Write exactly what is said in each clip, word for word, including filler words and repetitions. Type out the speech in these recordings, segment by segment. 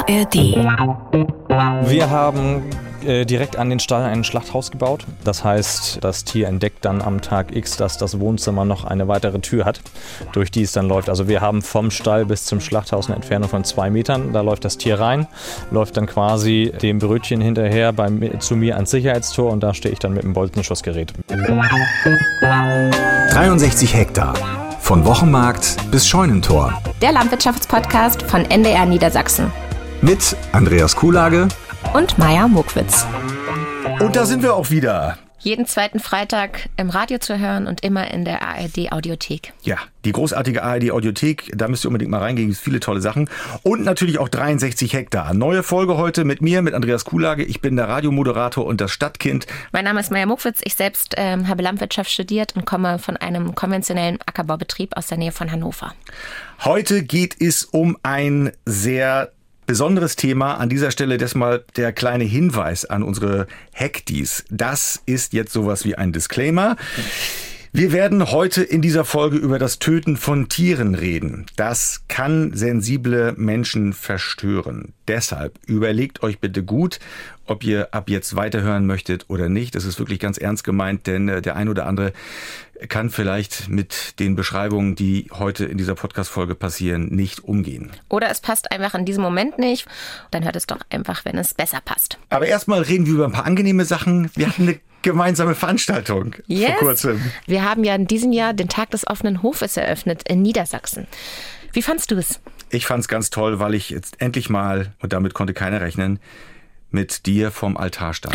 A R D. Wir haben äh, direkt an den Stall ein Schlachthaus gebaut. Das heißt, das Tier entdeckt dann am Tag X, dass das Wohnzimmer noch eine weitere Tür hat, durch die es dann läuft. Also wir haben vom Stall bis zum Schlachthaus eine Entfernung von zwei Metern. Da läuft das Tier rein, läuft dann quasi dem Brötchen hinterher beim, zu mir ans Sicherheitstor und da stehe ich dann mit dem Bolzenschussgerät. dreiundsechzig Hektar. Von Wochenmarkt bis Scheunentor. Der Landwirtschaftspodcast von N D R Niedersachsen. Mit Andreas Kuhlage und Maja Mokwitz. Und da sind wir auch wieder. Jeden zweiten Freitag im Radio zu hören und immer in der A R D-Audiothek. Ja, die großartige A R D-Audiothek, da müsst ihr unbedingt mal reingehen, gibt viele tolle Sachen. Und natürlich auch dreiundsechzig Hektar. Neue Folge heute mit mir, mit Andreas Kuhlage. Ich bin der Radiomoderator und das Stadtkind. Mein Name ist Maja Mokwitz. Ich selbst ähm, habe Landwirtschaft studiert und komme von einem konventionellen Ackerbaubetrieb aus der Nähe von Hannover. Heute geht es um ein sehr besonderes Thema. An dieser Stelle deshalb der kleine Hinweis an unsere Hektis. Das ist jetzt sowas wie ein Disclaimer. Wir werden heute in dieser Folge über das Töten von Tieren reden. Das kann sensible Menschen verstören. Deshalb überlegt euch bitte gut, ob ihr ab jetzt weiterhören möchtet oder nicht. Das ist wirklich ganz ernst gemeint, denn der ein oder andere kann vielleicht mit den Beschreibungen, die heute in dieser Podcast-Folge passieren, nicht umgehen. Oder es passt einfach in diesem Moment nicht. Dann hört es doch einfach, wenn es besser passt. Aber erstmal reden wir über ein paar angenehme Sachen. Wir hatten eine gemeinsame Veranstaltung yes. vor kurzem. Wir haben ja in diesem Jahr den Tag des offenen Hofes eröffnet in Niedersachsen. Wie fandst du es? Ich fand es ganz toll, weil ich jetzt endlich mal, und damit konnte keiner rechnen, mit dir vom Altar stand.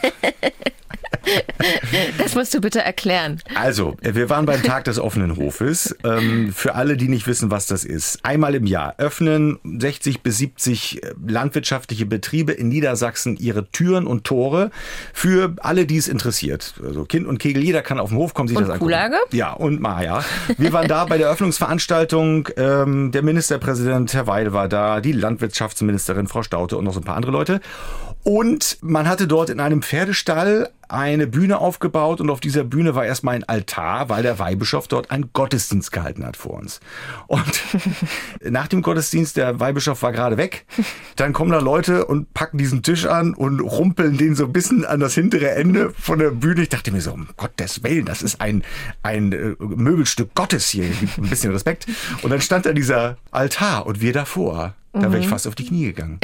Das musst du bitte erklären. Also, wir waren beim Tag des offenen Hofes. Ähm, für alle, die nicht wissen, was das ist. Einmal im Jahr öffnen sechzig bis siebzig landwirtschaftliche Betriebe in Niedersachsen ihre Türen und Tore für alle, die es interessiert. Also Kind und Kegel, jeder kann auf den Hof kommen, sich und das angucken. Kuhlage? Ja, und Maja. Wir waren da bei der Eröffnungsveranstaltung. Ähm, der Ministerpräsident, Herr Weil, war da, die Landwirtschaftsministerin, Frau Staute und noch so ein paar andere Leute. Und man hatte dort in einem Pferdestall eine Bühne aufgebaut und auf dieser Bühne war erstmal ein Altar, weil der Weihbischof dort einen Gottesdienst gehalten hat vor uns. Und nach dem Gottesdienst, der Weihbischof war gerade weg, dann kommen da Leute und packen diesen Tisch an und rumpeln den so ein bisschen an das hintere Ende von der Bühne. Ich dachte mir so, um Gottes Willen, das ist ein, ein äh, Möbelstück Gottes hier, ein bisschen Respekt. Und dann stand da dieser Altar und wir davor. Da wäre ich fast auf die Knie gegangen.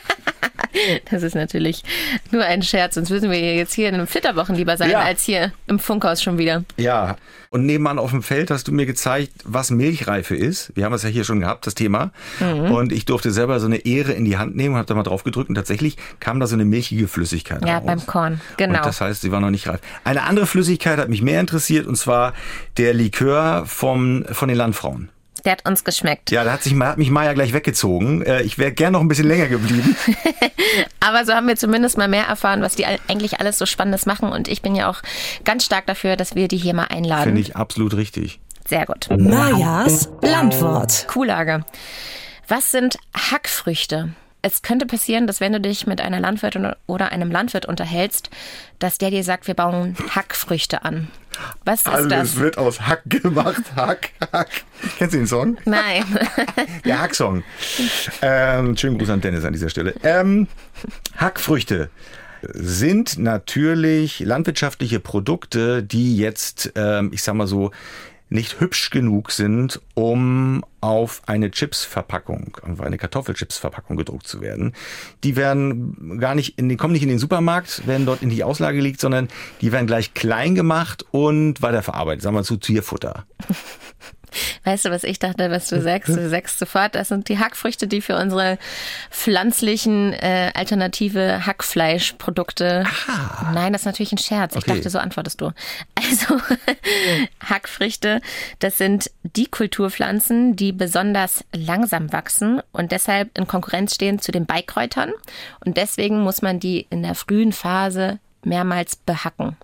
Das ist natürlich nur ein Scherz, sonst müssen wir jetzt hier in einem Flitterwochen lieber sein, ja. als hier im Funkhaus schon wieder. Ja, und nebenan auf dem Feld hast du mir gezeigt, was Milchreife ist. Wir haben es ja hier schon gehabt, das Thema. Mhm. Und ich durfte selber so eine Ähre in die Hand nehmen und habe da mal drauf gedrückt und tatsächlich kam da so eine milchige Flüssigkeit Ja, raus. beim Korn, genau. Und das heißt, sie war noch nicht reif. Eine andere Flüssigkeit hat mich mehr interessiert und zwar der Likör vom, von den Landfrauen. Der hat uns geschmeckt. Ja, da hat, sich, hat mich Maja gleich weggezogen. Ich wäre gern noch ein bisschen länger geblieben. Aber so haben wir zumindest mal mehr erfahren, was die eigentlich alles so Spannendes machen. Und ich bin ja auch ganz stark dafür, dass wir die hier mal einladen. Finde ich absolut richtig. Sehr gut. Majas Landwort. Kuhlage. Was sind Hackfrüchte? Es könnte passieren, dass wenn du dich mit einer Landwirtin oder einem Landwirt unterhältst, dass der dir sagt, wir bauen Hackfrüchte an. Was ist Alles das? Alles wird aus Hack gemacht. Hack, Hack. Kennst du den Song? Nein. Der Hacksong. Ähm, schönen Gruß an Dennis an dieser Stelle. Ähm, Hackfrüchte sind natürlich landwirtschaftliche Produkte, die jetzt, ähm, ich sag mal so, nicht hübsch genug sind, um auf eine Chipsverpackung, auf eine Kartoffelchipsverpackung gedruckt zu werden. Die werden gar nicht in den, kommen nicht in den Supermarkt, werden dort in die Auslage gelegt, sondern die werden gleich klein gemacht und weiterverarbeitet, sagen wir zu Tierfutter. Weißt du, was ich dachte, was du sagst? Du sagst sofort, das sind die Hackfrüchte, die für unsere pflanzlichen äh, alternative Hackfleischprodukte... Ah. Nein, das ist natürlich ein Scherz. Ich Okay. dachte, so antwortest du. Also Hackfrüchte, das sind die Kulturpflanzen, die besonders langsam wachsen und deshalb in Konkurrenz stehen zu den Beikräutern. Und deswegen muss man die in der frühen Phase mehrmals behacken.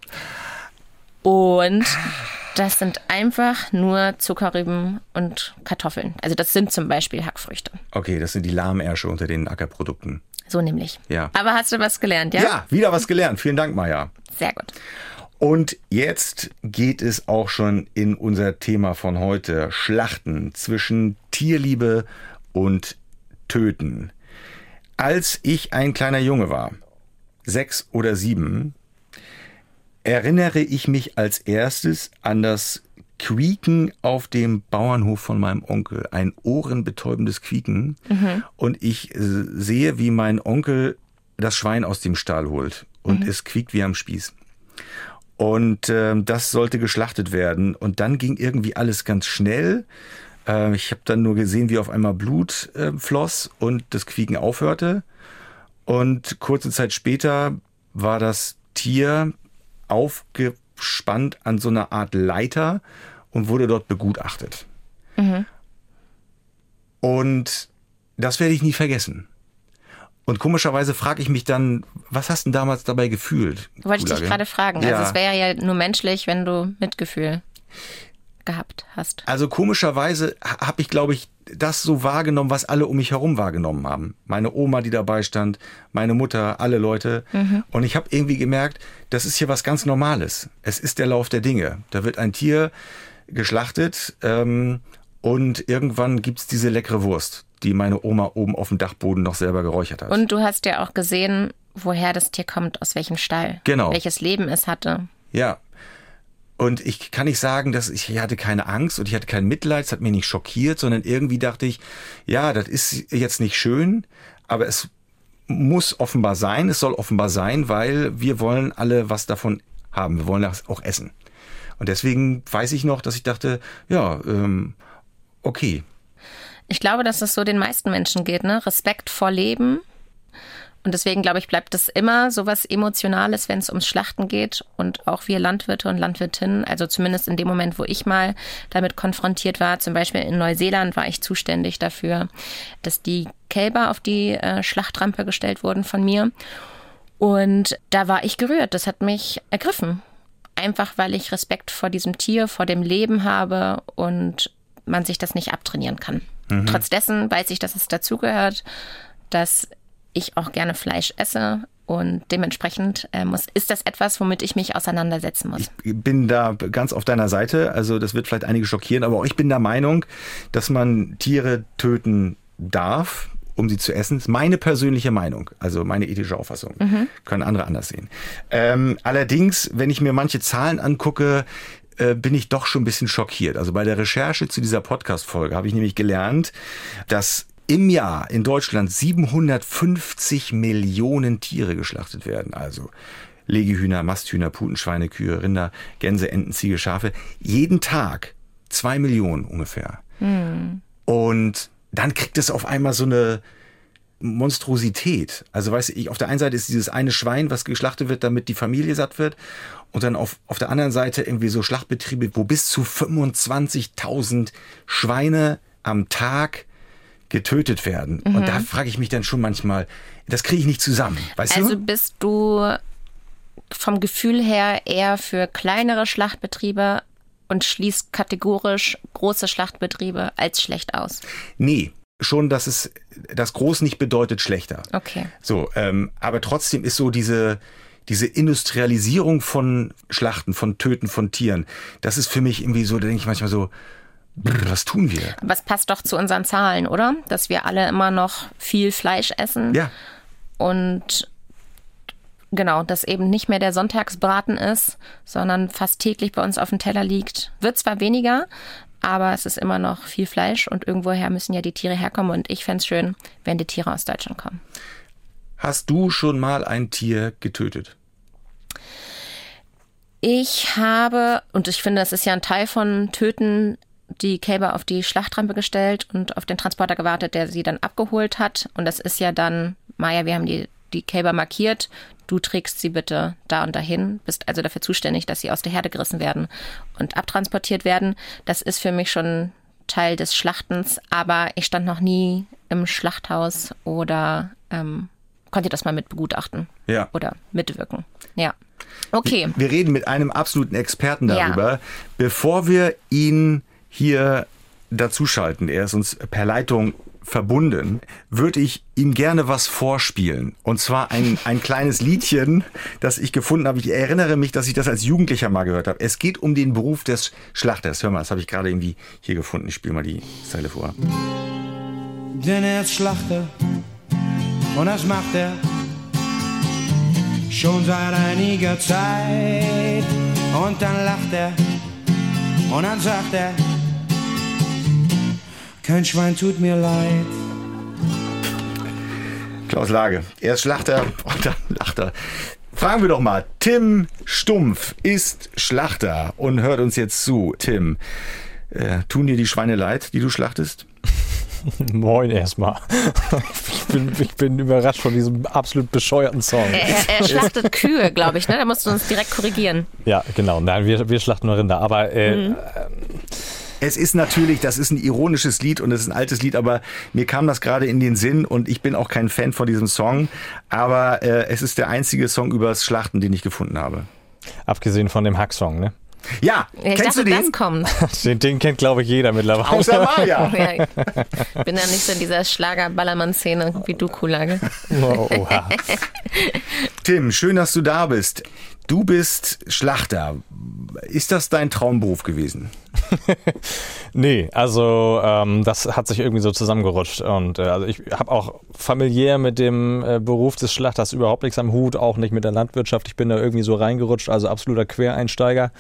Und das sind einfach nur Zuckerrüben und Kartoffeln. Also das sind zum Beispiel Hackfrüchte. Okay, das sind die Lahmärsche unter den Ackerprodukten. So nämlich. Ja. Aber hast du was gelernt, ja? Ja, wieder was gelernt. Vielen Dank, Maja. Sehr gut. Und jetzt geht es auch schon in unser Thema von heute. Schlachten zwischen Tierliebe und Töten. als ich ein kleiner Junge war, sechs oder sieben, erinnere ich mich als erstes an das Quieken auf dem Bauernhof von meinem Onkel. Ein ohrenbetäubendes Quieken. Mhm. Und ich äh, sehe, wie mein Onkel das Schwein aus dem Stall holt. Und mhm. es quiekt wie am Spieß. Und äh, das sollte geschlachtet werden. Und dann ging irgendwie alles ganz schnell. Äh, ich habe dann nur gesehen, wie auf einmal Blut äh, floss und das Quieken aufhörte. Und kurze Zeit später war das Tier aufgespannt an so einer Art Leiter und wurde dort begutachtet. Mhm. Und das werde ich nie vergessen. Und komischerweise frage ich mich dann, was hast du denn damals dabei gefühlt? Wollte ich dich gerade fragen. Ja. Also es wäre ja nur menschlich, wenn du Mitgefühl gehabt hast. Also komischerweise habe ich, glaube ich, das so wahrgenommen, was alle um mich herum wahrgenommen haben. Meine Oma, die dabei stand, meine Mutter, alle Leute. Mhm. Und ich habe irgendwie gemerkt, das ist hier was ganz Normales. Es ist der Lauf der Dinge. Da wird ein Tier geschlachtet ähm, und irgendwann gibt's diese leckere Wurst, die meine Oma oben auf dem Dachboden noch selber geräuchert hat. Und du hast ja auch gesehen, woher das Tier kommt, aus welchem Stall. Genau. Welches Leben es hatte. Ja. Und ich kann nicht sagen, dass ich, ich hatte keine Angst und ich hatte kein Mitleid, es hat mich nicht schockiert, sondern irgendwie dachte ich, ja, das ist jetzt nicht schön, aber es muss offenbar sein, es soll offenbar sein, weil wir wollen alle was davon haben, wir wollen das auch essen. Und deswegen weiß ich noch, dass ich dachte, ja, ähm, okay. Ich glaube, dass es so den meisten Menschen geht, ne? Respekt vor Leben. Und deswegen, glaube ich, bleibt es immer so was Emotionales, wenn es ums Schlachten geht. Und auch wir Landwirte und Landwirtinnen, also zumindest in dem Moment, wo ich mal damit konfrontiert war, zum Beispiel in Neuseeland war ich zuständig dafür, dass die Kälber auf die äh, Schlachtrampe gestellt wurden von mir. Und da war ich gerührt, das hat mich ergriffen. Einfach, weil ich Respekt vor diesem Tier, vor dem Leben habe und man sich das nicht abtrainieren kann. Mhm. Trotz dessen weiß ich, dass es dazugehört, dass ich auch gerne Fleisch esse und dementsprechend äh, muss, ist das etwas, womit ich mich auseinandersetzen muss. Ich bin da ganz auf deiner Seite, also das wird vielleicht einige schockieren, aber auch ich bin der Meinung, dass man Tiere töten darf, um sie zu essen. Das ist meine persönliche Meinung, also meine ethische Auffassung. Mhm. Können andere anders sehen. Ähm, allerdings, wenn ich mir manche Zahlen angucke, äh, bin ich doch schon ein bisschen schockiert. Also bei der Recherche zu dieser Podcast-Folge habe ich nämlich gelernt, dass im Jahr in Deutschland siebenhundertfünfzig Millionen Tiere geschlachtet werden. Also Legehühner, Masthühner, Putenschweine, Kühe, Rinder, Gänse, Enten, Ziege, Schafe. Jeden Tag zwei Millionen ungefähr. Hm. Und dann kriegt es auf einmal so eine Monstrosität. Also weißt du, ich, auf der einen Seite ist dieses eine Schwein, was geschlachtet wird, damit die Familie satt wird. Und dann auf, auf der anderen Seite irgendwie so Schlachtbetriebe, wo bis zu fünfundzwanzigtausend Schweine am Tag getötet werden. Mhm. Und da frage ich mich dann schon manchmal, das kriege ich nicht zusammen. Weißt also du? Bist du vom Gefühl her eher für kleinere Schlachtbetriebe und schließt kategorisch große Schlachtbetriebe als schlecht aus? Nee, schon, dass es das groß nicht bedeutet schlechter. Okay. So, ähm, aber trotzdem ist so diese diese Industrialisierung von Schlachten, von Töten von Tieren, das ist für mich irgendwie so, da denke ich manchmal so, was tun wir? Was passt doch zu unseren Zahlen, oder? Dass wir alle immer noch viel Fleisch essen. Ja. Und genau, dass eben nicht mehr der Sonntagsbraten ist, sondern fast täglich bei uns auf dem Teller liegt. Wird zwar weniger, aber es ist immer noch viel Fleisch und irgendwoher müssen ja die Tiere herkommen. Und ich fände es schön, wenn die Tiere aus Deutschland kommen. Hast du schon mal ein Tier getötet? Ich habe, und ich finde, das ist ja ein Teil von Töten, die Kälber auf die Schlachtrampe gestellt und auf den Transporter gewartet, der sie dann abgeholt hat. Und das ist ja dann, Maja, wir haben die, die Kälber markiert, du trägst sie bitte da und dahin, bist also dafür zuständig, dass sie aus der Herde gerissen werden und abtransportiert werden. Das ist für mich schon Teil des Schlachtens, aber ich stand noch nie im Schlachthaus oder ähm, konnte das mal mit begutachten ja. oder mitwirken. Ja. Okay. Wir, wir reden mit einem absoluten Experten darüber. Ja. Bevor wir ihn hier dazuschalten, er ist uns per Leitung verbunden, würde ich ihm gerne was vorspielen. Und zwar ein, ein kleines Liedchen, das ich gefunden habe. Ich erinnere mich, dass ich das als Jugendlicher mal gehört habe. Es geht um den Beruf des Schlachters. Hör mal, das habe ich gerade irgendwie hier gefunden. Ich spiele mal die Zeile vor. Denn er ist Schlachter, und das macht er schon seit einiger Zeit. Und dann lacht er und dann sagt er, kein Schwein tut mir leid. Klaus Lage, erst Schlachter und dann lacht er. Fragen wir doch mal, Tim Stumpf ist Schlachter und hört uns jetzt zu. Tim, äh, tun dir die Schweine leid, die du schlachtest? Moin erstmal. Ich bin, ich bin überrascht von diesem absolut bescheuerten Song. Er, er, er schlachtet Kühe, glaube ich, ne? Da musst du uns direkt korrigieren. Ja, genau. Nein, wir, wir schlachten nur Rinder. Aber äh, mhm. Es ist natürlich, das ist ein ironisches Lied und es ist ein altes Lied, aber mir kam das gerade in den Sinn und ich bin auch kein Fan von diesem Song. Aber äh, es ist der einzige Song über das Schlachten, den ich gefunden habe. Abgesehen von dem Hack-Song, ne? Ja, ich kennst dachte, du den? Das kommt. Den, den kennt, glaube ich, jeder mittlerweile. Außer Maja. Ja, ich bin ja nicht so in dieser Schlager-Ballermann-Szene wie du, Kuhlage. Oh, oha. Tim, schön, dass du da bist. Du bist Schlachter. Ist das dein Traumberuf gewesen? Nee, also ähm, das hat sich irgendwie so zusammengerutscht. Und äh, also ich habe auch familiär mit dem äh, Beruf des Schlachters überhaupt nichts am Hut, auch nicht mit der Landwirtschaft. Ich bin da irgendwie so reingerutscht, also absoluter Quereinsteiger.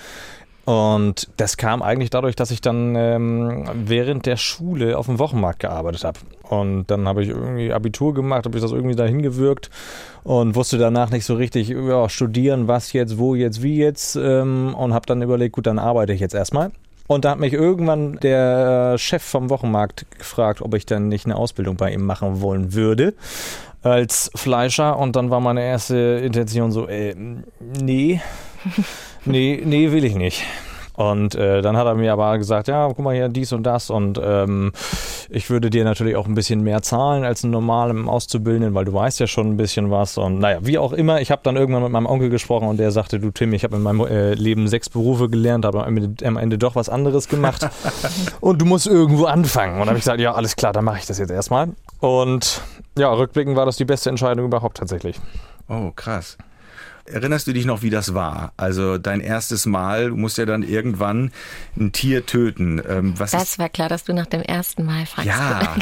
Und das kam eigentlich dadurch, dass ich dann ähm, während der Schule auf dem Wochenmarkt gearbeitet habe. Und dann habe ich irgendwie Abitur gemacht, habe ich das irgendwie dahin gewirkt und wusste danach nicht so richtig, ja, studieren, was jetzt, wo jetzt, wie jetzt. Ähm, und habe dann überlegt, gut, dann arbeite ich jetzt erstmal. Und da hat mich irgendwann der Chef vom Wochenmarkt gefragt, ob ich dann nicht eine Ausbildung bei ihm machen wollen würde als Fleischer. Und dann war meine erste Intention so, äh, nee, nee, nee, will ich nicht. Und äh, dann hat er mir aber gesagt, ja, guck mal hier, dies und das und ähm, ich würde dir natürlich auch ein bisschen mehr zahlen als ein normalem Auszubildenden, weil du weißt ja schon ein bisschen was und naja, wie auch immer. Ich habe dann irgendwann mit meinem Onkel gesprochen und der sagte, du Tim, ich habe in meinem äh, Leben sechs Berufe gelernt, aber am Ende, am Ende doch was anderes gemacht und du musst irgendwo anfangen. Und dann habe ich gesagt, ja, alles klar, dann mache ich das jetzt erstmal. Und ja, rückblickend war das die beste Entscheidung überhaupt tatsächlich. Oh, krass. Erinnerst du dich noch, wie das war? Also dein erstes Mal, du musst ja dann irgendwann ein Tier töten. Ähm, was das ist... war klar, dass du nach dem ersten Mal fragst. Ja,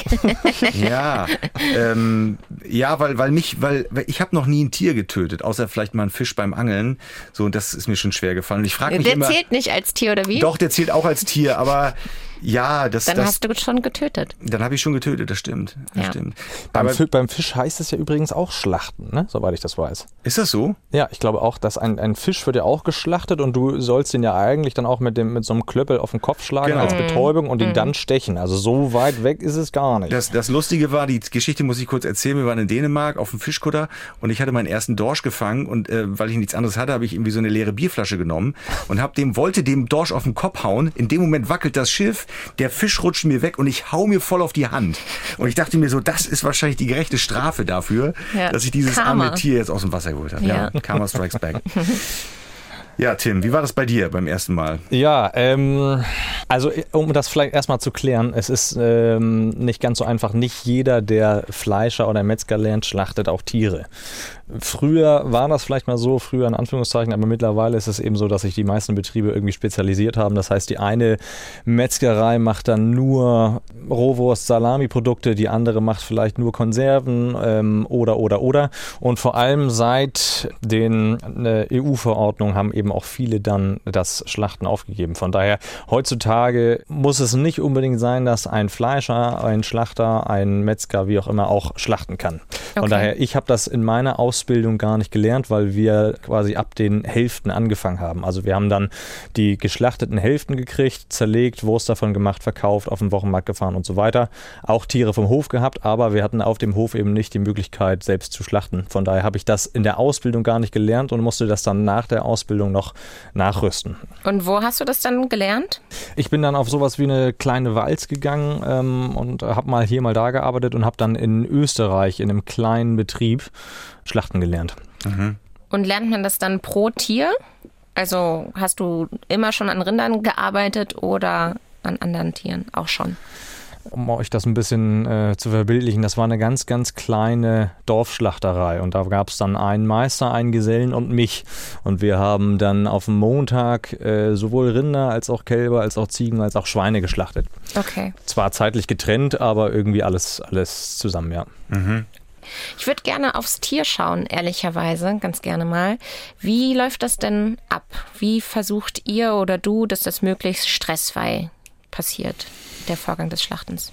ja, ähm, ja, weil, weil mich, weil, weil ich habe noch nie ein Tier getötet, außer vielleicht mal einen Fisch beim Angeln. So, und das ist mir schon schwer gefallen. Und ich frage mich der immer, zählt nicht als Tier oder wie? Doch, der zählt auch als Tier, aber ja, das. Dann das, hast du schon getötet. Dann habe ich schon getötet, das stimmt. Das Ja. stimmt. Beim, Aber, Fi- beim Fisch heißt es ja übrigens auch schlachten, ne? Soweit ich das weiß. ist das so? Ja, ich glaube auch, dass ein, ein Fisch wird ja auch geschlachtet und du sollst ihn ja eigentlich dann auch mit, dem, mit so einem Klöppel auf den Kopf schlagen Genau. als Betäubung und ihn dann stechen. Also so weit weg ist es gar nicht. Das, das Lustige war, die Geschichte muss ich kurz erzählen, wir waren in Dänemark auf dem Fischkutter und ich hatte meinen ersten Dorsch gefangen und äh, weil ich nichts anderes hatte, habe ich irgendwie so eine leere Bierflasche genommen und hab dem, wollte dem Dorsch auf den Kopf hauen. In dem Moment wackelt das Schiff, der Fisch rutscht mir weg und ich hau mir voll auf die Hand. Und ich dachte mir so, das ist wahrscheinlich die gerechte Strafe dafür, Ja. dass ich dieses Karma. arme Tier jetzt aus dem Wasser geholt habe. Ja. Ja. Karma strikes back. Ja, Tim, wie war das bei dir beim ersten Mal? Ja, ähm, also um das vielleicht erstmal zu klären, es ist ähm, nicht ganz so einfach. Nicht jeder, der Fleischer oder Metzger lernt, schlachtet auch Tiere. Früher war das vielleicht mal so, früher in Anführungszeichen, aber mittlerweile ist es eben so, dass sich die meisten Betriebe irgendwie spezialisiert haben. Das heißt, die eine Metzgerei macht dann nur Rohwurst, Salami-Produkte, die andere macht vielleicht nur Konserven ähm, oder, oder, oder. Und vor allem seit den äh, E U-Verordnungen haben eben auch viele dann das Schlachten aufgegeben. Von daher, heutzutage muss es nicht unbedingt sein, dass ein Fleischer, ein Schlachter, ein Metzger, wie auch immer, auch schlachten kann. Von Okay. daher, ich habe das in meiner Ausbildung gar nicht gelernt, weil wir quasi ab den Hälften angefangen haben. Also wir haben dann die geschlachteten Hälften gekriegt, zerlegt, Wurst davon gemacht, verkauft, auf den Wochenmarkt gefahren und so weiter. Auch Tiere vom Hof gehabt, aber wir hatten auf dem Hof eben nicht die Möglichkeit, selbst zu schlachten. Von daher habe ich das in der Ausbildung gar nicht gelernt und musste das dann nach der Ausbildung noch nachrüsten. Und wo hast du das dann gelernt? Ich bin dann auf sowas wie eine kleine Walz gegangen ähm, und habe mal hier, mal da gearbeitet und habe dann in Österreich in einem kleinen Betrieb Schlachten gelernt. Und lernt man das dann pro Tier? Also hast du immer schon an Rindern gearbeitet oder an anderen Tieren auch schon? Um euch das ein bisschen äh, zu verbildlichen, das war eine ganz, ganz kleine Dorfschlachterei und da gab es dann einen Meister, einen Gesellen und mich und wir haben dann auf dem Montag äh, sowohl Rinder als auch Kälber, als auch Ziegen, als auch Schweine geschlachtet. Okay. Zwar zeitlich getrennt, aber irgendwie alles, alles zusammen, ja. Ich würde gerne aufs Tier schauen, ehrlicherweise, ganz gerne mal. Wie läuft das denn ab? Wie versucht ihr oder du, dass das möglichst stressfrei passiert, der Vorgang des Schlachtens?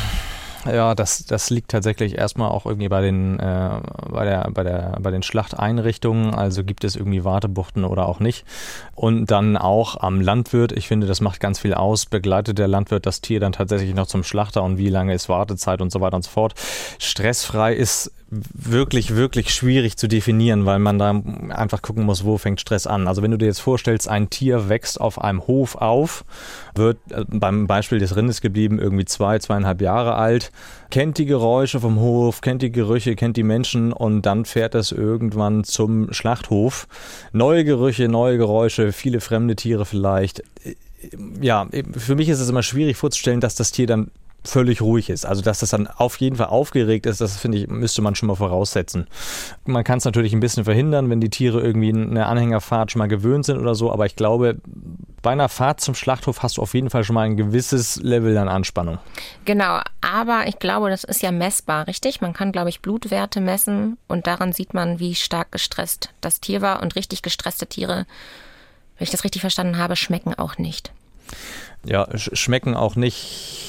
Ja, das, das liegt tatsächlich erstmal auch irgendwie bei den, äh, bei der, bei der, bei den Schlachteinrichtungen. Also gibt es irgendwie Wartebuchten oder auch nicht. Und dann auch am Landwirt. Ich finde, das macht ganz viel aus. Begleitet der Landwirt das Tier dann tatsächlich noch zum Schlachter und wie lange ist Wartezeit und so weiter und so fort. Stressfrei ist wirklich, wirklich schwierig zu definieren, weil man da einfach gucken muss, wo fängt Stress an. Also wenn du dir jetzt vorstellst, ein Tier wächst auf einem Hof auf, wird äh, beim Beispiel des Rindes geblieben, irgendwie zwei, zweieinhalb Jahre alt, kennt die Geräusche vom Hof, kennt die Gerüche, kennt die Menschen und dann fährt es irgendwann zum Schlachthof. Neue Gerüche, neue Geräusche, viele fremde Tiere vielleicht. Ja, für mich ist es immer schwierig vorzustellen, dass das Tier dann völlig ruhig ist. Also dass das dann auf jeden Fall aufgeregt ist, das finde ich, müsste man schon mal voraussetzen. Man kann es natürlich ein bisschen verhindern, wenn die Tiere irgendwie eine Anhängerfahrt schon mal gewöhnt sind oder so, aber ich glaube, bei einer Fahrt zum Schlachthof hast du auf jeden Fall schon mal ein gewisses Level an Anspannung. Genau, aber ich glaube, das ist ja messbar, richtig? Man kann, glaube ich, Blutwerte messen und daran sieht man, wie stark gestresst das Tier war und richtig gestresste Tiere, wenn ich das richtig verstanden habe, schmecken auch nicht. Ja, sch- schmecken auch nicht.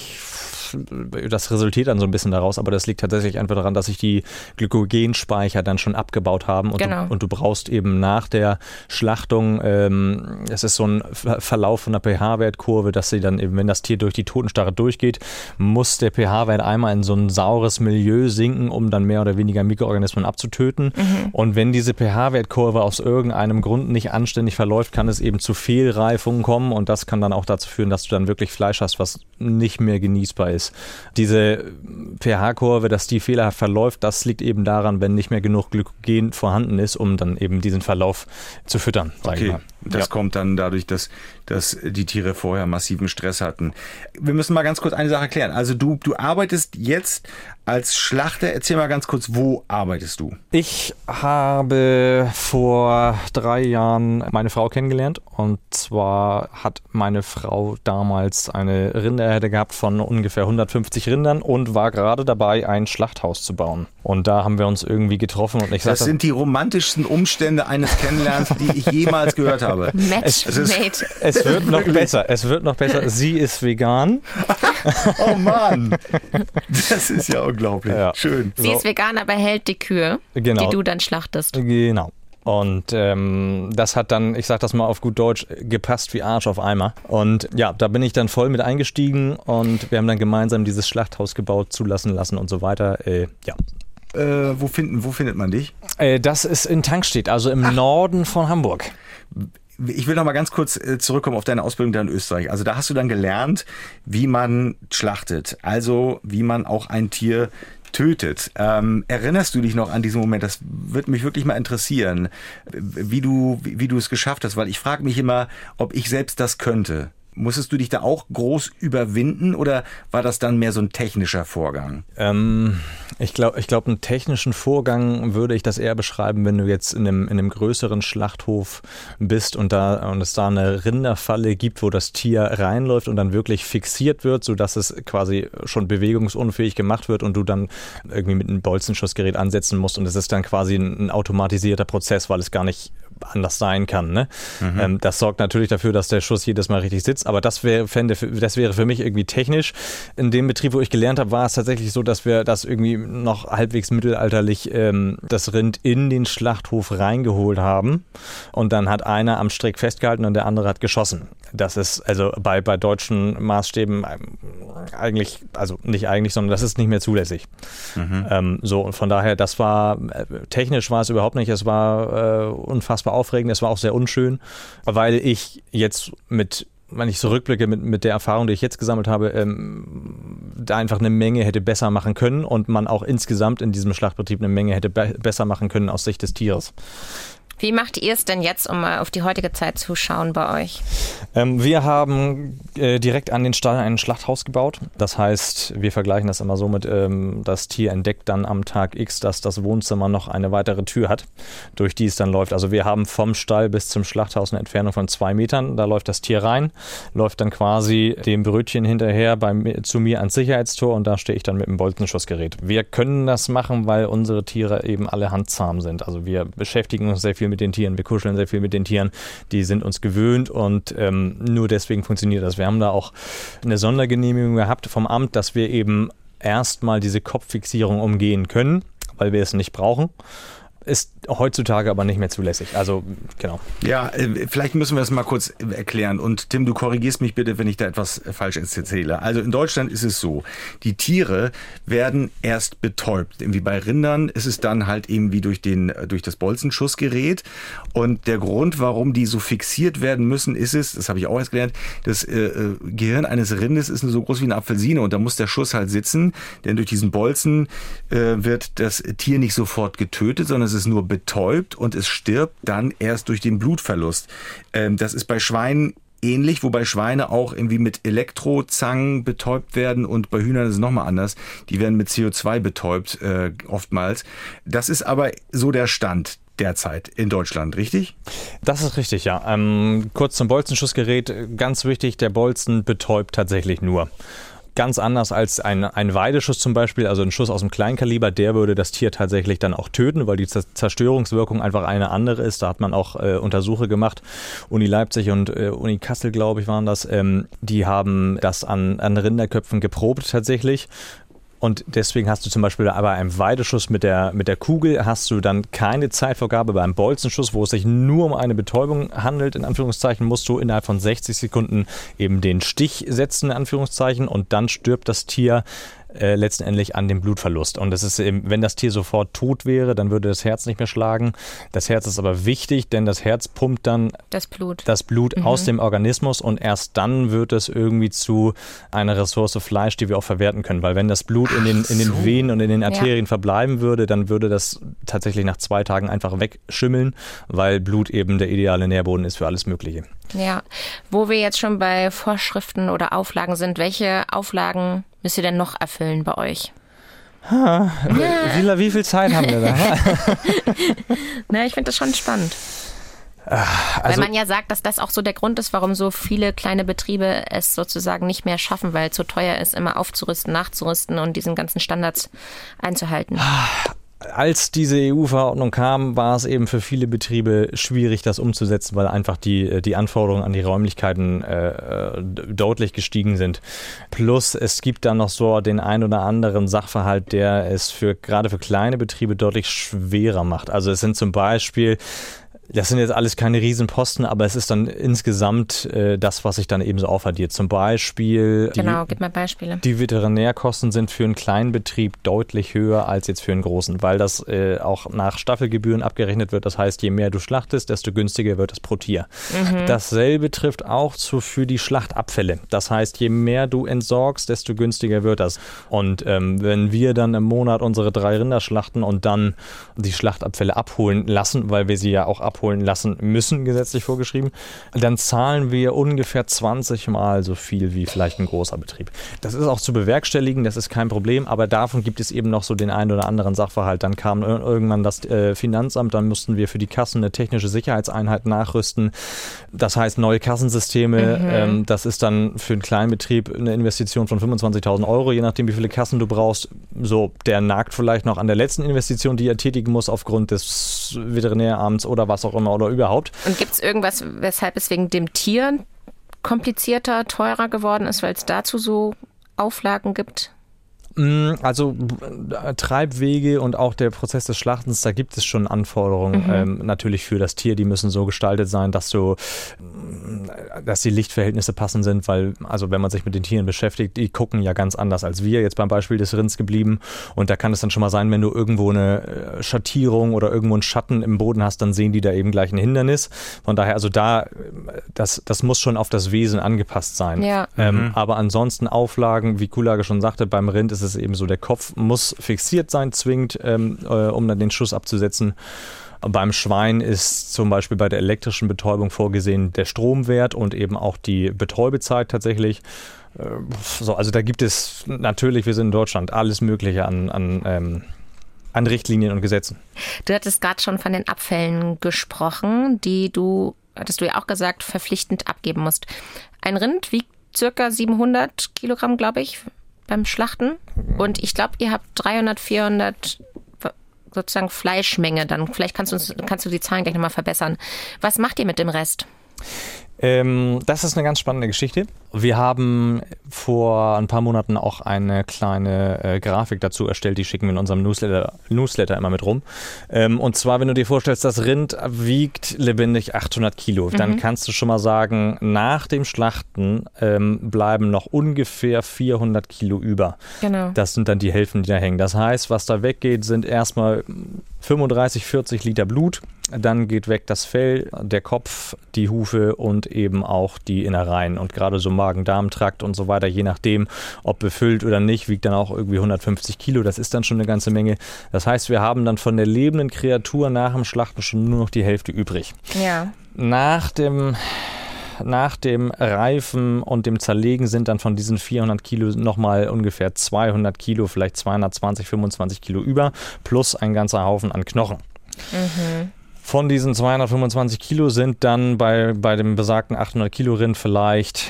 Das resultiert dann so ein bisschen daraus, aber das liegt tatsächlich einfach daran, dass sich die Glykogenspeicher dann schon abgebaut haben und, genau. du, und du brauchst eben nach der Schlachtung, ähm, es ist so ein Verlauf von der pH-Wertkurve, dass sie dann eben, wenn das Tier durch die Totenstarre durchgeht, muss der pH-Wert einmal in so ein saures Milieu sinken, um dann mehr oder weniger Mikroorganismen abzutöten. Mhm. Und wenn diese pH-Wertkurve aus irgendeinem Grund nicht anständig verläuft, kann es eben zu Fehlreifungen kommen und das kann dann auch dazu führen, dass du dann wirklich Fleisch hast, was nicht mehr genießbar ist. Diese pH-Kurve, dass die fehlerhaft verläuft, das liegt eben daran, wenn nicht mehr genug Glykogen vorhanden ist, um dann eben diesen Verlauf zu füttern. Sag Okay, ich mal. das Ja. kommt dann dadurch, dass, dass die Tiere vorher massiven Stress hatten. Wir müssen mal ganz kurz eine Sache klären. Also du, du arbeitest jetzt als Schlachter. Erzähl mal ganz kurz, wo arbeitest du? Ich habe vor drei Jahren meine Frau kennengelernt und zwar hat meine Frau damals eine Rinderherde gehabt von ungefähr hundertfünfzig Rindern und war gerade dabei, ein Schlachthaus zu bauen. Und da haben wir uns irgendwie getroffen und ich Das sagte, sind die romantischsten Umstände eines Kennenlernens, die ich jemals gehört habe. Match Es ist- made. es wird noch besser, es wird noch besser. Sie ist vegan. Oh Mann, das ist ja unglaublich. Ja. Schön. Sie ist vegan, aber hält die Kühe, Genau. die du dann schlachtest. Genau. Und ähm, das hat dann, ich sag das mal auf gut Deutsch, gepasst wie Arsch auf Eimer. Und ja, da bin ich dann voll mit eingestiegen und wir haben dann gemeinsam dieses Schlachthaus gebaut, zulassen lassen und so weiter. Äh, ja. Äh, wo, finden, wo findet man dich? Äh, das ist in Tankstedt, also im Norden von Hamburg. Ich will noch mal ganz kurz äh, zurückkommen auf deine Ausbildung da in Österreich. Also da hast du dann gelernt, wie man schlachtet, also wie man auch ein Tier tötet. Ähm, erinnerst du dich noch an diesen Moment? Das würde mich wirklich mal interessieren, wie du, wie, wie du es geschafft hast, weil ich frage mich immer, ob ich selbst das könnte. Musstest du dich da auch groß überwinden oder war das dann mehr so ein technischer Vorgang? Ähm, ich glaube, ich glaub, einen technischen Vorgang würde ich das eher beschreiben, wenn du jetzt in einem, in einem größeren Schlachthof bist und, da, und es da eine Rinderfalle gibt, wo das Tier reinläuft und dann wirklich fixiert wird, sodass es quasi schon bewegungsunfähig gemacht wird und du dann irgendwie mit einem Bolzenschussgerät ansetzen musst und es ist dann quasi ein, ein automatisierter Prozess, weil es gar nicht anders sein kann. Ne? Mhm. Ähm, das sorgt natürlich dafür, dass der Schuss jedes Mal richtig sitzt, aber das wäre, fände, das wäre für mich irgendwie technisch. In dem Betrieb, wo ich gelernt habe, war es tatsächlich so, dass wir das irgendwie noch halbwegs mittelalterlich ähm, das Rind in den Schlachthof reingeholt haben und dann hat einer am Strick festgehalten und der andere hat geschossen. Das ist also bei, bei deutschen Maßstäben eigentlich, also nicht eigentlich, sondern das ist nicht mehr zulässig. Mhm. Ähm, so, und von daher, das war, technisch war es überhaupt nicht, es war äh, unfassbar aufregend, es war auch sehr unschön, weil ich jetzt mit, wenn ich zurückblicke mit, mit der Erfahrung, die ich jetzt gesammelt habe, ähm, da einfach eine Menge hätte besser machen können und man auch insgesamt in diesem Schlachtbetrieb eine Menge hätte be- besser machen können aus Sicht des Tieres. Wie macht ihr es denn jetzt, um mal auf die heutige Zeit zu schauen bei euch? Ähm, wir haben äh, direkt an den Stall ein Schlachthaus gebaut. Das heißt, wir vergleichen das immer so mit, ähm, das Tier entdeckt dann am Tag X, dass das Wohnzimmer noch eine weitere Tür hat, durch die es dann läuft. Also wir haben vom Stall bis zum Schlachthaus eine Entfernung von zwei Metern. Da läuft das Tier rein, läuft dann quasi dem Brötchen hinterher bei, zu mir ans Sicherheitstor und da stehe ich dann mit dem Bolzenschussgerät. Wir können das machen, weil unsere Tiere eben alle handzahm sind. Also wir beschäftigen uns sehr viel mit den Tieren, wir kuscheln sehr viel mit den Tieren, die sind uns gewöhnt und ähm, nur deswegen funktioniert das. Wir haben da auch eine Sondergenehmigung gehabt vom Amt, dass wir eben erstmal diese Kopffixierung umgehen können, weil wir es nicht brauchen. Ist heutzutage aber nicht mehr zulässig. Also, genau. Ja, vielleicht müssen wir das mal kurz erklären. Und Tim, du korrigierst mich bitte, wenn ich da etwas falsch erzähle. Also in Deutschland ist es so, die Tiere werden erst betäubt. Wie bei Rindern ist es dann halt eben wie durch, den, durch das Bolzenschussgerät. Und der Grund, warum die so fixiert werden müssen, ist es, das habe ich auch erst gelernt, das äh, Gehirn eines Rindes ist nur so groß wie eine Apfelsine und da muss der Schuss halt sitzen. Denn durch diesen Bolzen äh, wird das Tier nicht sofort getötet, sondern es ist nur betäubt und es stirbt dann erst durch den Blutverlust. Ähm, das ist bei Schweinen ähnlich, wobei Schweine auch irgendwie mit Elektrozangen betäubt werden und bei Hühnern ist es nochmal anders. Die werden mit C O zwei betäubt, äh, oftmals. Das ist aber so der Stand derzeit in Deutschland, richtig? Das ist richtig, ja. Ähm, kurz zum Bolzenschussgerät. Ganz wichtig, der Bolzen betäubt tatsächlich nur. Ganz anders als ein, ein Weideschuss zum Beispiel, also ein Schuss aus dem Kleinkaliber, der würde das Tier tatsächlich dann auch töten, weil die Zerstörungswirkung einfach eine andere ist. Da hat man auch äh, Untersuche gemacht, Uni Leipzig und äh, Uni Kassel, glaube ich, waren das. Ähm, die haben das an, an Rinderköpfen geprobt tatsächlich. Und deswegen hast du zum Beispiel bei einem Weideschuss mit der, mit der Kugel hast du dann keine Zeitvorgabe. Beim Bolzenschuss, wo es sich nur um eine Betäubung handelt, in Anführungszeichen, musst du innerhalb von sechzig Sekunden eben den Stich setzen, in Anführungszeichen, und dann stirbt das Tier äh, letztendlich an dem Blutverlust. Und das ist eben, wenn das Tier sofort tot wäre, dann würde das Herz nicht mehr schlagen. Das Herz ist aber wichtig, denn das Herz pumpt dann das Blut, das Blut mhm. aus dem Organismus und erst dann wird es irgendwie zu einer Ressource Fleisch, die wir auch verwerten können. Weil wenn das Blut in den, in den Venen und in den Arterien ja. verbleiben würde, dann würde das tatsächlich nach zwei Tagen einfach wegschimmeln, weil Blut eben der ideale Nährboden ist für alles Mögliche. Ja, wo wir jetzt schon bei Vorschriften oder Auflagen sind, welche Auflagen müsst ihr denn noch erfüllen bei euch? Ha, wie, wie viel Zeit haben wir da? Na, ich finde das schon spannend. Also, weil man ja sagt, dass das auch so der Grund ist, warum so viele kleine Betriebe es sozusagen nicht mehr schaffen, weil es so teuer ist, immer aufzurüsten, nachzurüsten und diesen ganzen Standards einzuhalten. Als diese E U-Verordnung kam, war es eben für viele Betriebe schwierig, das umzusetzen, weil einfach die, die Anforderungen an die Räumlichkeiten äh, deutlich gestiegen sind. Plus es gibt dann noch so den ein oder anderen Sachverhalt, der es für gerade für kleine Betriebe deutlich schwerer macht. Also es sind zum Beispiel Das sind jetzt alles keine Riesenposten, aber es ist dann insgesamt äh, das, was sich dann eben so aufaddiert. Zum Beispiel, genau, die, gib mal Beispiele. Die Veterinärkosten sind für einen kleinen Betrieb deutlich höher als jetzt für einen großen, weil das äh, auch nach Staffelgebühren abgerechnet wird. Das heißt, je mehr du schlachtest, desto günstiger wird es pro Tier. Mhm. Dasselbe trifft auch zu für die Schlachtabfälle. Das heißt, je mehr du entsorgst, desto günstiger wird das. Und ähm, wenn wir dann im Monat unsere drei Rinder schlachten und dann die Schlachtabfälle abholen lassen, weil wir sie ja auch abholen lassen müssen, gesetzlich vorgeschrieben, dann zahlen wir ungefähr zwanzig Mal so viel wie vielleicht ein großer Betrieb. Das ist auch zu bewerkstelligen, das ist kein Problem, aber davon gibt es eben noch so den einen oder anderen Sachverhalt. Dann kam irgendwann das äh, Finanzamt, dann mussten wir für die Kassen eine technische Sicherheitseinheit nachrüsten. Das heißt, neue Kassensysteme, mhm. ähm, das ist dann für einen kleinen Betrieb eine Investition von fünfundzwanzigtausend Euro, je nachdem, wie viele Kassen du brauchst. So, der nagt vielleicht noch an der letzten Investition, die er tätigen muss aufgrund des Veterinäramts oder was auch immer oder überhaupt. Und gibt es irgendwas, weshalb es wegen dem Tier komplizierter, teurer geworden ist, weil es dazu so Auflagen gibt? Also Treibwege und auch der Prozess des Schlachtens, da gibt es schon Anforderungen mhm. ähm, natürlich für das Tier. Die müssen so gestaltet sein, dass du, dass die Lichtverhältnisse passend sind, weil, also wenn man sich mit den Tieren beschäftigt, die gucken ja ganz anders als wir, jetzt beim Beispiel des Rinds geblieben. Und da kann es dann schon mal sein, wenn du irgendwo eine Schattierung oder irgendwo einen Schatten im Boden hast, dann sehen die da eben gleich ein Hindernis. Von daher, also da, das, das muss schon auf das Wesen angepasst sein. Ja. Ähm, mhm. Aber ansonsten Auflagen, wie Kulage schon sagte, beim Rind ist es eben so, der Kopf muss fixiert sein, zwingend, ähm, äh, um dann den Schuss abzusetzen. Beim Schwein ist zum Beispiel bei der elektrischen Betäubung vorgesehen der Stromwert und eben auch die Betäubezeit tatsächlich. So, also da gibt es natürlich, wir sind in Deutschland, alles Mögliche an, an, ähm, an Richtlinien und Gesetzen. Du hattest gerade schon von den Abfällen gesprochen, die du, hattest du ja auch gesagt, verpflichtend abgeben musst. Ein Rind wiegt circa siebenhundert Kilogramm, glaube ich, beim Schlachten. Und ich glaube, ihr habt dreihundert, vierhundert sozusagen Fleischmenge. Dann vielleicht kannst du, uns, kannst du die Zahlen gleich nochmal verbessern. Was macht ihr mit dem Rest? Ähm, das ist eine ganz spannende Geschichte. Wir haben vor ein paar Monaten auch eine kleine äh, Grafik dazu erstellt, die schicken wir in unserem Newsletter, Newsletter immer mit rum. Ähm, und zwar, wenn du dir vorstellst, das Rind wiegt lebendig achthundert Kilo, mhm. dann kannst du schon mal sagen, nach dem Schlachten ähm, bleiben noch ungefähr vierhundert Kilo über. Genau. Das sind dann die Hälften, die da hängen. Das heißt, was da weggeht, sind erstmal fünfunddreißig, vierzig Liter Blut. Dann geht weg das Fell, der Kopf, die Hufe und eben auch die Innereien. Und gerade so Magen-Darm-Trakt und so weiter, je nachdem, ob befüllt oder nicht, wiegt dann auch irgendwie hundertfünfzig Kilo. Das ist dann schon eine ganze Menge. Das heißt, wir haben dann von der lebenden Kreatur nach dem Schlachten schon nur noch die Hälfte übrig. Ja. Nach dem... Nach dem Reifen und dem Zerlegen sind dann von diesen vierhundert Kilo nochmal ungefähr zweihundert Kilo, vielleicht zweihundertzwanzig, fünfundzwanzig Kilo über, plus ein ganzer Haufen an Knochen. Mhm. Von diesen zweihundertfünfundzwanzig Kilo sind dann bei, bei dem besagten achthundert Kilo Rind vielleicht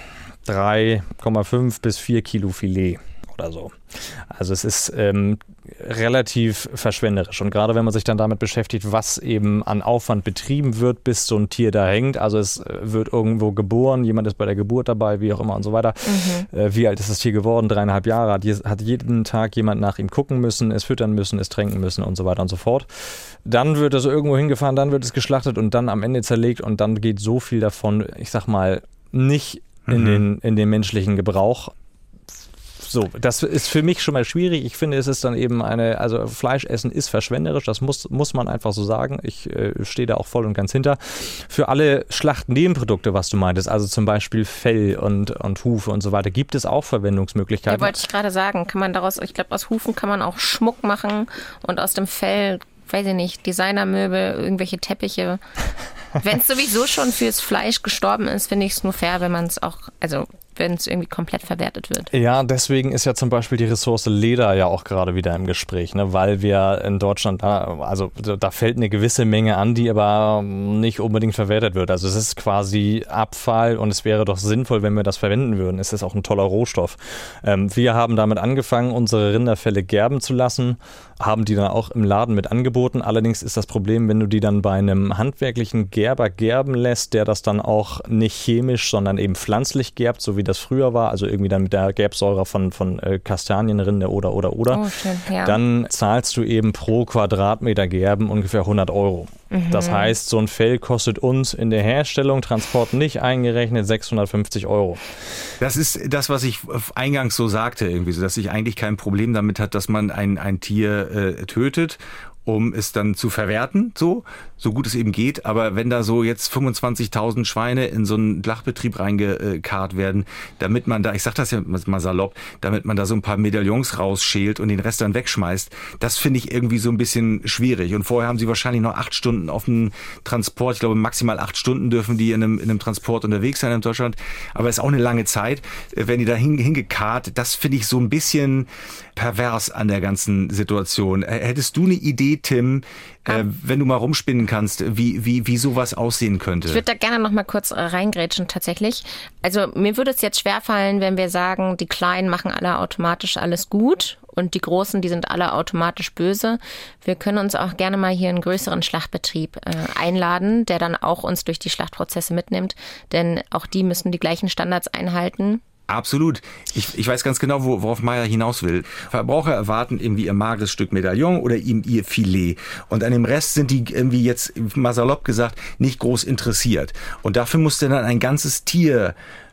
drei Komma fünf bis vier Kilo Filet oder so. Also es ist ähm, relativ verschwenderisch. Und gerade wenn man sich dann damit beschäftigt, was eben an Aufwand betrieben wird, bis so ein Tier da hängt. Also es wird irgendwo geboren, jemand ist bei der Geburt dabei, wie auch immer und so weiter. Mhm. Äh, wie alt ist das Tier geworden? Dreieinhalb Jahre. Hat, hat jeden Tag jemand nach ihm gucken müssen, es füttern müssen, es tränken müssen und so weiter und so fort. Dann wird es irgendwo hingefahren, dann wird es geschlachtet und dann am Ende zerlegt und dann geht so viel davon, ich sag mal, nicht in, mhm. den, in den menschlichen Gebrauch. So, das ist für mich schon mal schwierig. Ich finde, es ist dann eben eine, also Fleischessen ist verschwenderisch, das muss, muss man einfach so sagen. Ich äh, stehe da auch voll und ganz hinter. Für alle Schlachtnebenprodukte, was du meintest, also zum Beispiel Fell und, und Hufe und so weiter, gibt es auch Verwendungsmöglichkeiten. Ja, wollte ich gerade sagen, kann man daraus, ich glaube, aus Hufen kann man auch Schmuck machen und aus dem Fell, weiß ich nicht, Designermöbel, irgendwelche Teppiche. Wenn es sowieso schon fürs Fleisch gestorben ist, finde ich es nur fair, wenn man es auch, also wenn es irgendwie komplett verwertet wird. Ja, deswegen ist ja zum Beispiel die Ressource Leder ja auch gerade wieder im Gespräch, ne? Weil wir in Deutschland, also da fällt eine gewisse Menge an, die aber nicht unbedingt verwertet wird. Also es ist quasi Abfall und es wäre doch sinnvoll, wenn wir das verwenden würden. Es ist auch ein toller Rohstoff. Ähm, wir haben damit angefangen, unsere Rinderfelle gerben zu lassen, haben die dann auch im Laden mit angeboten. Allerdings ist das Problem, wenn du die dann bei einem handwerklichen Gerber gerben lässt, der das dann auch nicht chemisch, sondern eben pflanzlich gerbt, so wie das früher war, also irgendwie dann mit der Gerbsäure von, von äh, Kastanienrinde oder, oder, oder, oh, schön, ja. Dann zahlst du eben pro Quadratmeter Gerben ungefähr hundert Euro. Mhm. Das heißt, so ein Fell kostet uns in der Herstellung, Transport nicht eingerechnet, sechshundertfünfzig Euro. Das ist das, was ich eingangs so sagte, irgendwie so, dass ich eigentlich kein Problem damit hat, dass man ein, ein Tier äh, tötet, um es dann zu verwerten, so, so gut es eben geht. Aber wenn da so jetzt fünfundzwanzigtausend Schweine in so einen Schlachtbetrieb reingekarrt werden, damit man da, ich sag das ja mal salopp, damit man da so ein paar Medaillons rausschält und den Rest dann wegschmeißt, das finde ich irgendwie so ein bisschen schwierig. Und vorher haben sie wahrscheinlich noch acht Stunden auf dem Transport. Ich glaube, maximal acht Stunden dürfen die in einem, in einem Transport unterwegs sein in Deutschland. Aber es ist auch eine lange Zeit. Wenn die da hingekarrt, das finde ich so ein bisschen pervers an der ganzen Situation. Hättest du eine Idee, Tim, äh, wenn du mal rumspinnen kannst, wie, wie, wie sowas aussehen könnte? Ich würde da gerne noch mal kurz reingrätschen tatsächlich. Also mir würde es jetzt schwerfallen, wenn wir sagen, die Kleinen machen alle automatisch alles gut und die Großen, die sind alle automatisch böse. Wir können uns auch gerne mal hier einen größeren Schlachtbetrieb äh, einladen, der dann auch uns durch die Schlachtprozesse mitnimmt, denn auch die müssen die gleichen Standards einhalten. Absolut. Ich, ich weiß ganz genau, wo, worauf Meier hinaus will. Verbraucher erwarten irgendwie ihr mageres Stück Medaillon oder ihm ihr Filet. Und an dem Rest sind die irgendwie jetzt, mal salopp gesagt, nicht groß interessiert. Und dafür muss dann ein ganzes Tier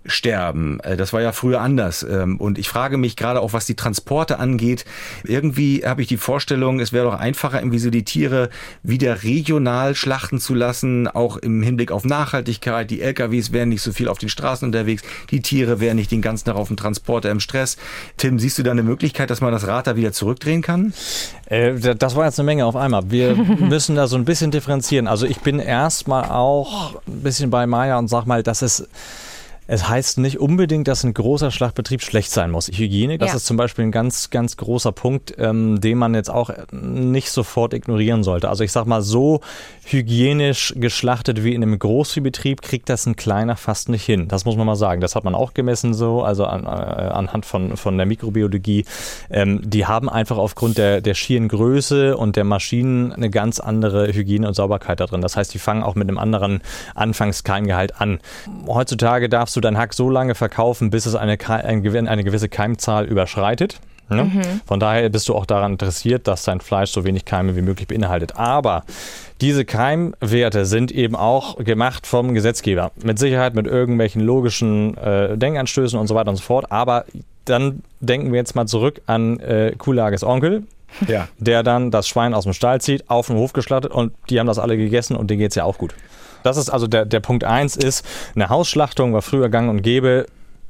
sterben. Das war ja früher anders. Und ich frage mich gerade auch, was die Transporte angeht. Irgendwie habe ich die Vorstellung, es wäre doch einfacher, irgendwie so die Tiere wieder regional schlachten zu lassen, auch im Hinblick auf Nachhaltigkeit. Die L K Ws wären nicht so viel auf den Straßen unterwegs. Die Tiere wären nicht den ganzen Tag auf dem Transporter im Stress. Tim, siehst du da eine Möglichkeit, dass man das Rad da wieder zurückdrehen kann? Äh, das war jetzt eine Menge auf einmal. Wir müssen da so ein bisschen differenzieren. Also ich bin erstmal auch ein bisschen bei Maja und sag mal, dass es Es heißt nicht unbedingt, dass ein großer Schlachtbetrieb schlecht sein muss. Hygiene, das ja. ist zum Beispiel ein ganz, ganz großer Punkt, ähm, den man jetzt auch nicht sofort ignorieren sollte. Also ich sag mal, so hygienisch geschlachtet wie in einem Großviehbetrieb kriegt das ein kleiner fast nicht hin. Das muss man mal sagen. Das hat man auch gemessen so, also an, äh, anhand von, von der Mikrobiologie. Ähm, die haben einfach aufgrund der, der schieren Größe und der Maschinen eine ganz andere Hygiene und Sauberkeit da drin. Das heißt, die fangen auch mit einem anderen Anfangskeimgehalt an. Heutzutage darfst du dein Hack so lange verkaufen, bis es eine, eine gewisse Keimzahl überschreitet. Ne? Mhm. Von daher bist du auch daran interessiert, dass dein Fleisch so wenig Keime wie möglich beinhaltet. Aber diese Keimwerte sind eben auch gemacht vom Gesetzgeber. Mit Sicherheit mit irgendwelchen logischen äh, Denkanstößen und so weiter und so fort. Aber dann denken wir jetzt mal zurück an äh, Kuhlages Onkel. Ja. Der dann das Schwein aus dem Stall zieht, auf den Hof geschlachtet und die haben das alle gegessen und denen geht es ja auch gut. Das ist also der, der Punkt eins ist, eine Hausschlachtung war früher gang und gäbe.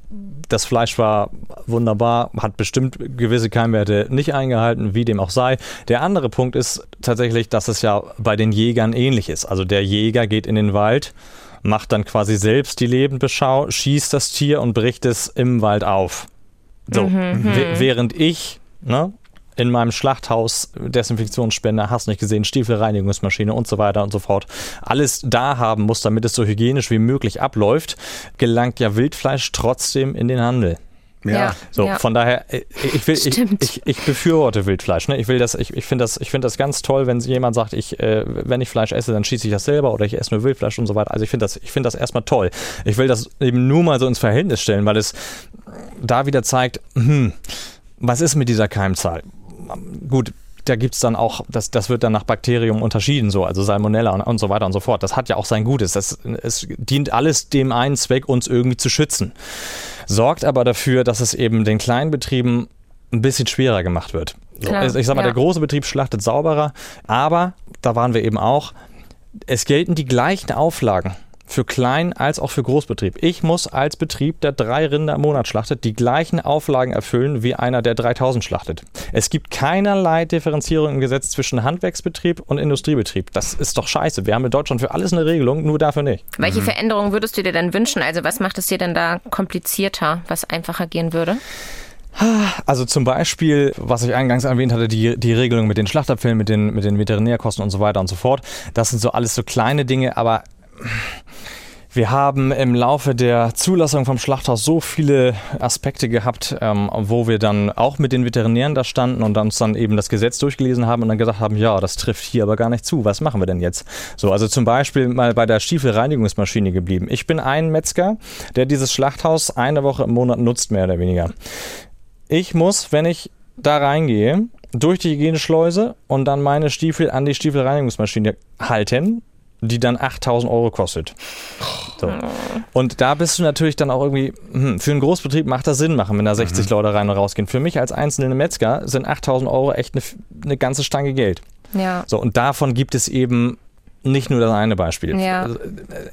Das Fleisch war wunderbar, hat bestimmt gewisse Keimwerte nicht eingehalten, wie dem auch sei. Der andere Punkt ist tatsächlich, dass es ja bei den Jägern ähnlich ist. Also der Jäger geht in den Wald, macht dann quasi selbst die Lebendbeschau, schießt das Tier und bricht es im Wald auf. So, mhm, w- während ich, ne, in meinem Schlachthaus Desinfektionsspender, hast nicht gesehen, Stiefelreinigungsmaschine und so weiter und so fort, alles da haben muss, damit es so hygienisch wie möglich abläuft, gelangt ja Wildfleisch trotzdem in den Handel. Ja. So, ja. Von daher, ich will, ich, ich, ich befürworte Wildfleisch. Ne? Ich will das, ich, ich finde das, ich finde das ganz toll, wenn jemand sagt, ich, äh, wenn ich Fleisch esse, dann schieße ich das selber oder ich esse nur Wildfleisch und so weiter. Also ich finde das, ich finde das erstmal toll. Ich will das eben nur mal so ins Verhältnis stellen, weil es da wieder zeigt, hm, was ist mit dieser Keimzahl? Gut, da gibt es dann auch, das, das wird dann nach Bakterium unterschieden, so, also Salmonella und, und so weiter und so fort. Das hat ja auch sein Gutes. Das, es dient alles dem einen Zweck, uns irgendwie zu schützen. Sorgt aber dafür, dass es eben den kleinen Betrieben ein bisschen schwerer gemacht wird. So, Klar, ich sag mal, ja. Der große Betrieb schlachtet sauberer, aber, da waren wir eben auch, es gelten die gleichen Auflagen für Klein- als auch für Großbetrieb. Ich muss als Betrieb, der drei Rinder im Monat schlachtet, die gleichen Auflagen erfüllen wie einer, der dreitausend schlachtet. Es gibt keinerlei Differenzierung im Gesetz zwischen Handwerksbetrieb und Industriebetrieb. Das ist doch scheiße. Wir haben in Deutschland für alles eine Regelung, nur dafür nicht. Welche mhm. Veränderungen würdest du dir denn wünschen? Also was macht es dir denn da komplizierter, was einfacher gehen würde? Also zum Beispiel, was ich eingangs erwähnt hatte, die, die Regelung mit den Schlachtabfällen, mit den, mit den Veterinärkosten und so weiter und so fort. Das sind so alles so kleine Dinge, aber wir haben im Laufe der Zulassung vom Schlachthaus so viele Aspekte gehabt, ähm, wo wir dann auch mit den Veterinären da standen und uns dann eben das Gesetz durchgelesen haben und dann gesagt haben, ja, das trifft hier aber gar nicht zu. Was machen wir denn jetzt? So, also zum Beispiel mal bei der Stiefelreinigungsmaschine geblieben. Ich bin ein Metzger, der dieses Schlachthaus eine Woche im Monat nutzt, mehr oder weniger. Ich muss, wenn ich da reingehe, durch die Hygieneschleuse und dann meine Stiefel an die Stiefelreinigungsmaschine halten, die dann achttausend Euro kostet. So. Und da bist du natürlich dann auch irgendwie, hm, für einen Großbetrieb macht das Sinn machen, wenn da sechzig mhm. Leute rein und rausgehen. Für mich als einzelne Metzger sind achttausend Euro echt eine, eine ganze Stange Geld. Ja. So, und davon gibt es eben nicht nur das eine Beispiel. Ja. Also, äh,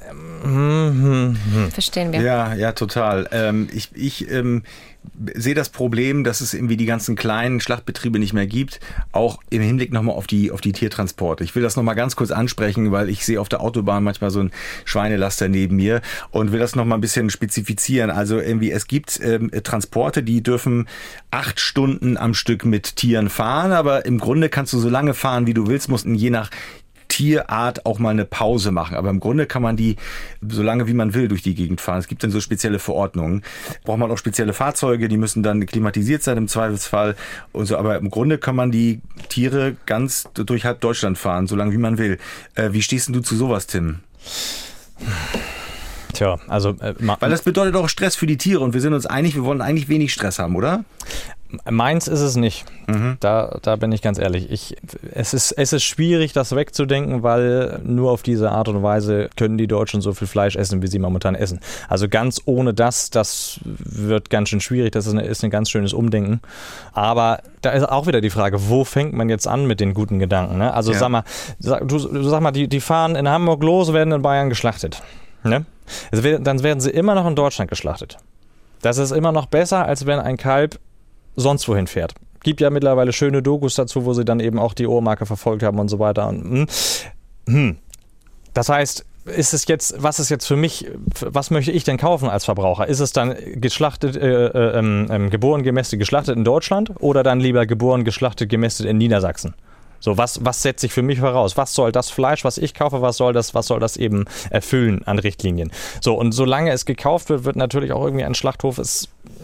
hm, hm, hm. Verstehen wir. Ja, ja, total. Ähm, ich ich ähm, sehe das Problem, dass es irgendwie die ganzen kleinen Schlachtbetriebe nicht mehr gibt, auch im Hinblick nochmal auf die, auf die Tiertransporte. Ich will das nochmal ganz kurz ansprechen, weil ich sehe auf der Autobahn manchmal so ein Schweinelaster neben mir und will das nochmal ein bisschen spezifizieren. Also irgendwie, es gibt ähm, Transporte, die dürfen acht Stunden am Stück mit Tieren fahren, aber im Grunde kannst du so lange fahren, wie du willst, musst je nach Tierart auch mal eine Pause machen. Aber im Grunde kann man die so lange wie man will durch die Gegend fahren. Es gibt dann so spezielle Verordnungen. Braucht man auch spezielle Fahrzeuge, die müssen dann klimatisiert sein im Zweifelsfall und so. Aber im Grunde kann man die Tiere ganz durch halb Deutschland fahren, so lange wie man will. Äh, wie stehst denn du zu sowas, Tim? Tja, also... Äh, Weil das bedeutet auch Stress für die Tiere und wir sind uns einig, wir wollen eigentlich wenig Stress haben, oder? Meins ist es nicht. Mhm. Da, da bin ich ganz ehrlich. Ich, es, ist, es ist schwierig, das wegzudenken, weil nur auf diese Art und Weise können die Deutschen so viel Fleisch essen, wie sie momentan essen. Also ganz ohne das, das wird ganz schön schwierig. Das ist, eine, ist ein ganz schönes Umdenken. Aber da ist auch wieder die Frage, wo fängt man jetzt an mit den guten Gedanken? Ne? Also ja. sag mal, sag, du, du sag mal, die, die fahren in Hamburg los, werden in Bayern geschlachtet. Ne? Also, dann werden sie immer noch in Deutschland geschlachtet. Das ist immer noch besser, als wenn ein Kalb sonst wohin fährt. Gibt ja mittlerweile schöne Dokus dazu, wo sie dann eben auch die Ohrmarke verfolgt haben und so weiter. Und, hm. Das heißt, ist es jetzt, was ist jetzt für mich, was möchte ich denn kaufen als Verbraucher? Ist es dann geschlachtet, äh, äh, äh, geboren, gemästet, geschlachtet in Deutschland oder dann lieber geboren, geschlachtet, gemästet in Niedersachsen? So, was, was setze ich für mich voraus? Was soll das Fleisch, was ich kaufe, was soll das, was soll das eben erfüllen an Richtlinien? So, und solange es gekauft wird, wird natürlich auch irgendwie ein Schlachthof es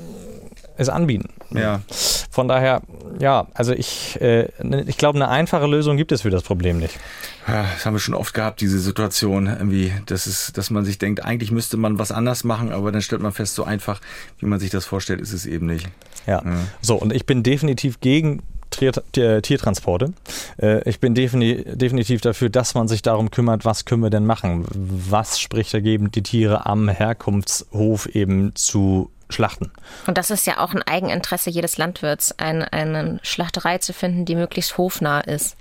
es anbieten. Ja. Von daher, ja, also ich, äh, ich glaube, eine einfache Lösung gibt es für das Problem nicht. Das haben wir schon oft gehabt, diese Situation, irgendwie, dass, es, dass man sich denkt, eigentlich müsste man was anders machen, aber dann stellt man fest, so einfach, wie man sich das vorstellt, ist es eben nicht. Ja, ja. So, und ich bin definitiv gegen Tiertransporte. Ich bin definitiv dafür, dass man sich darum kümmert, was können wir denn machen? Was spricht dagegen, die Tiere am Herkunftshof eben zu schlachten? Und das ist ja auch ein Eigeninteresse jedes Landwirts, ein, eine Schlachterei zu finden, die möglichst hofnah ist.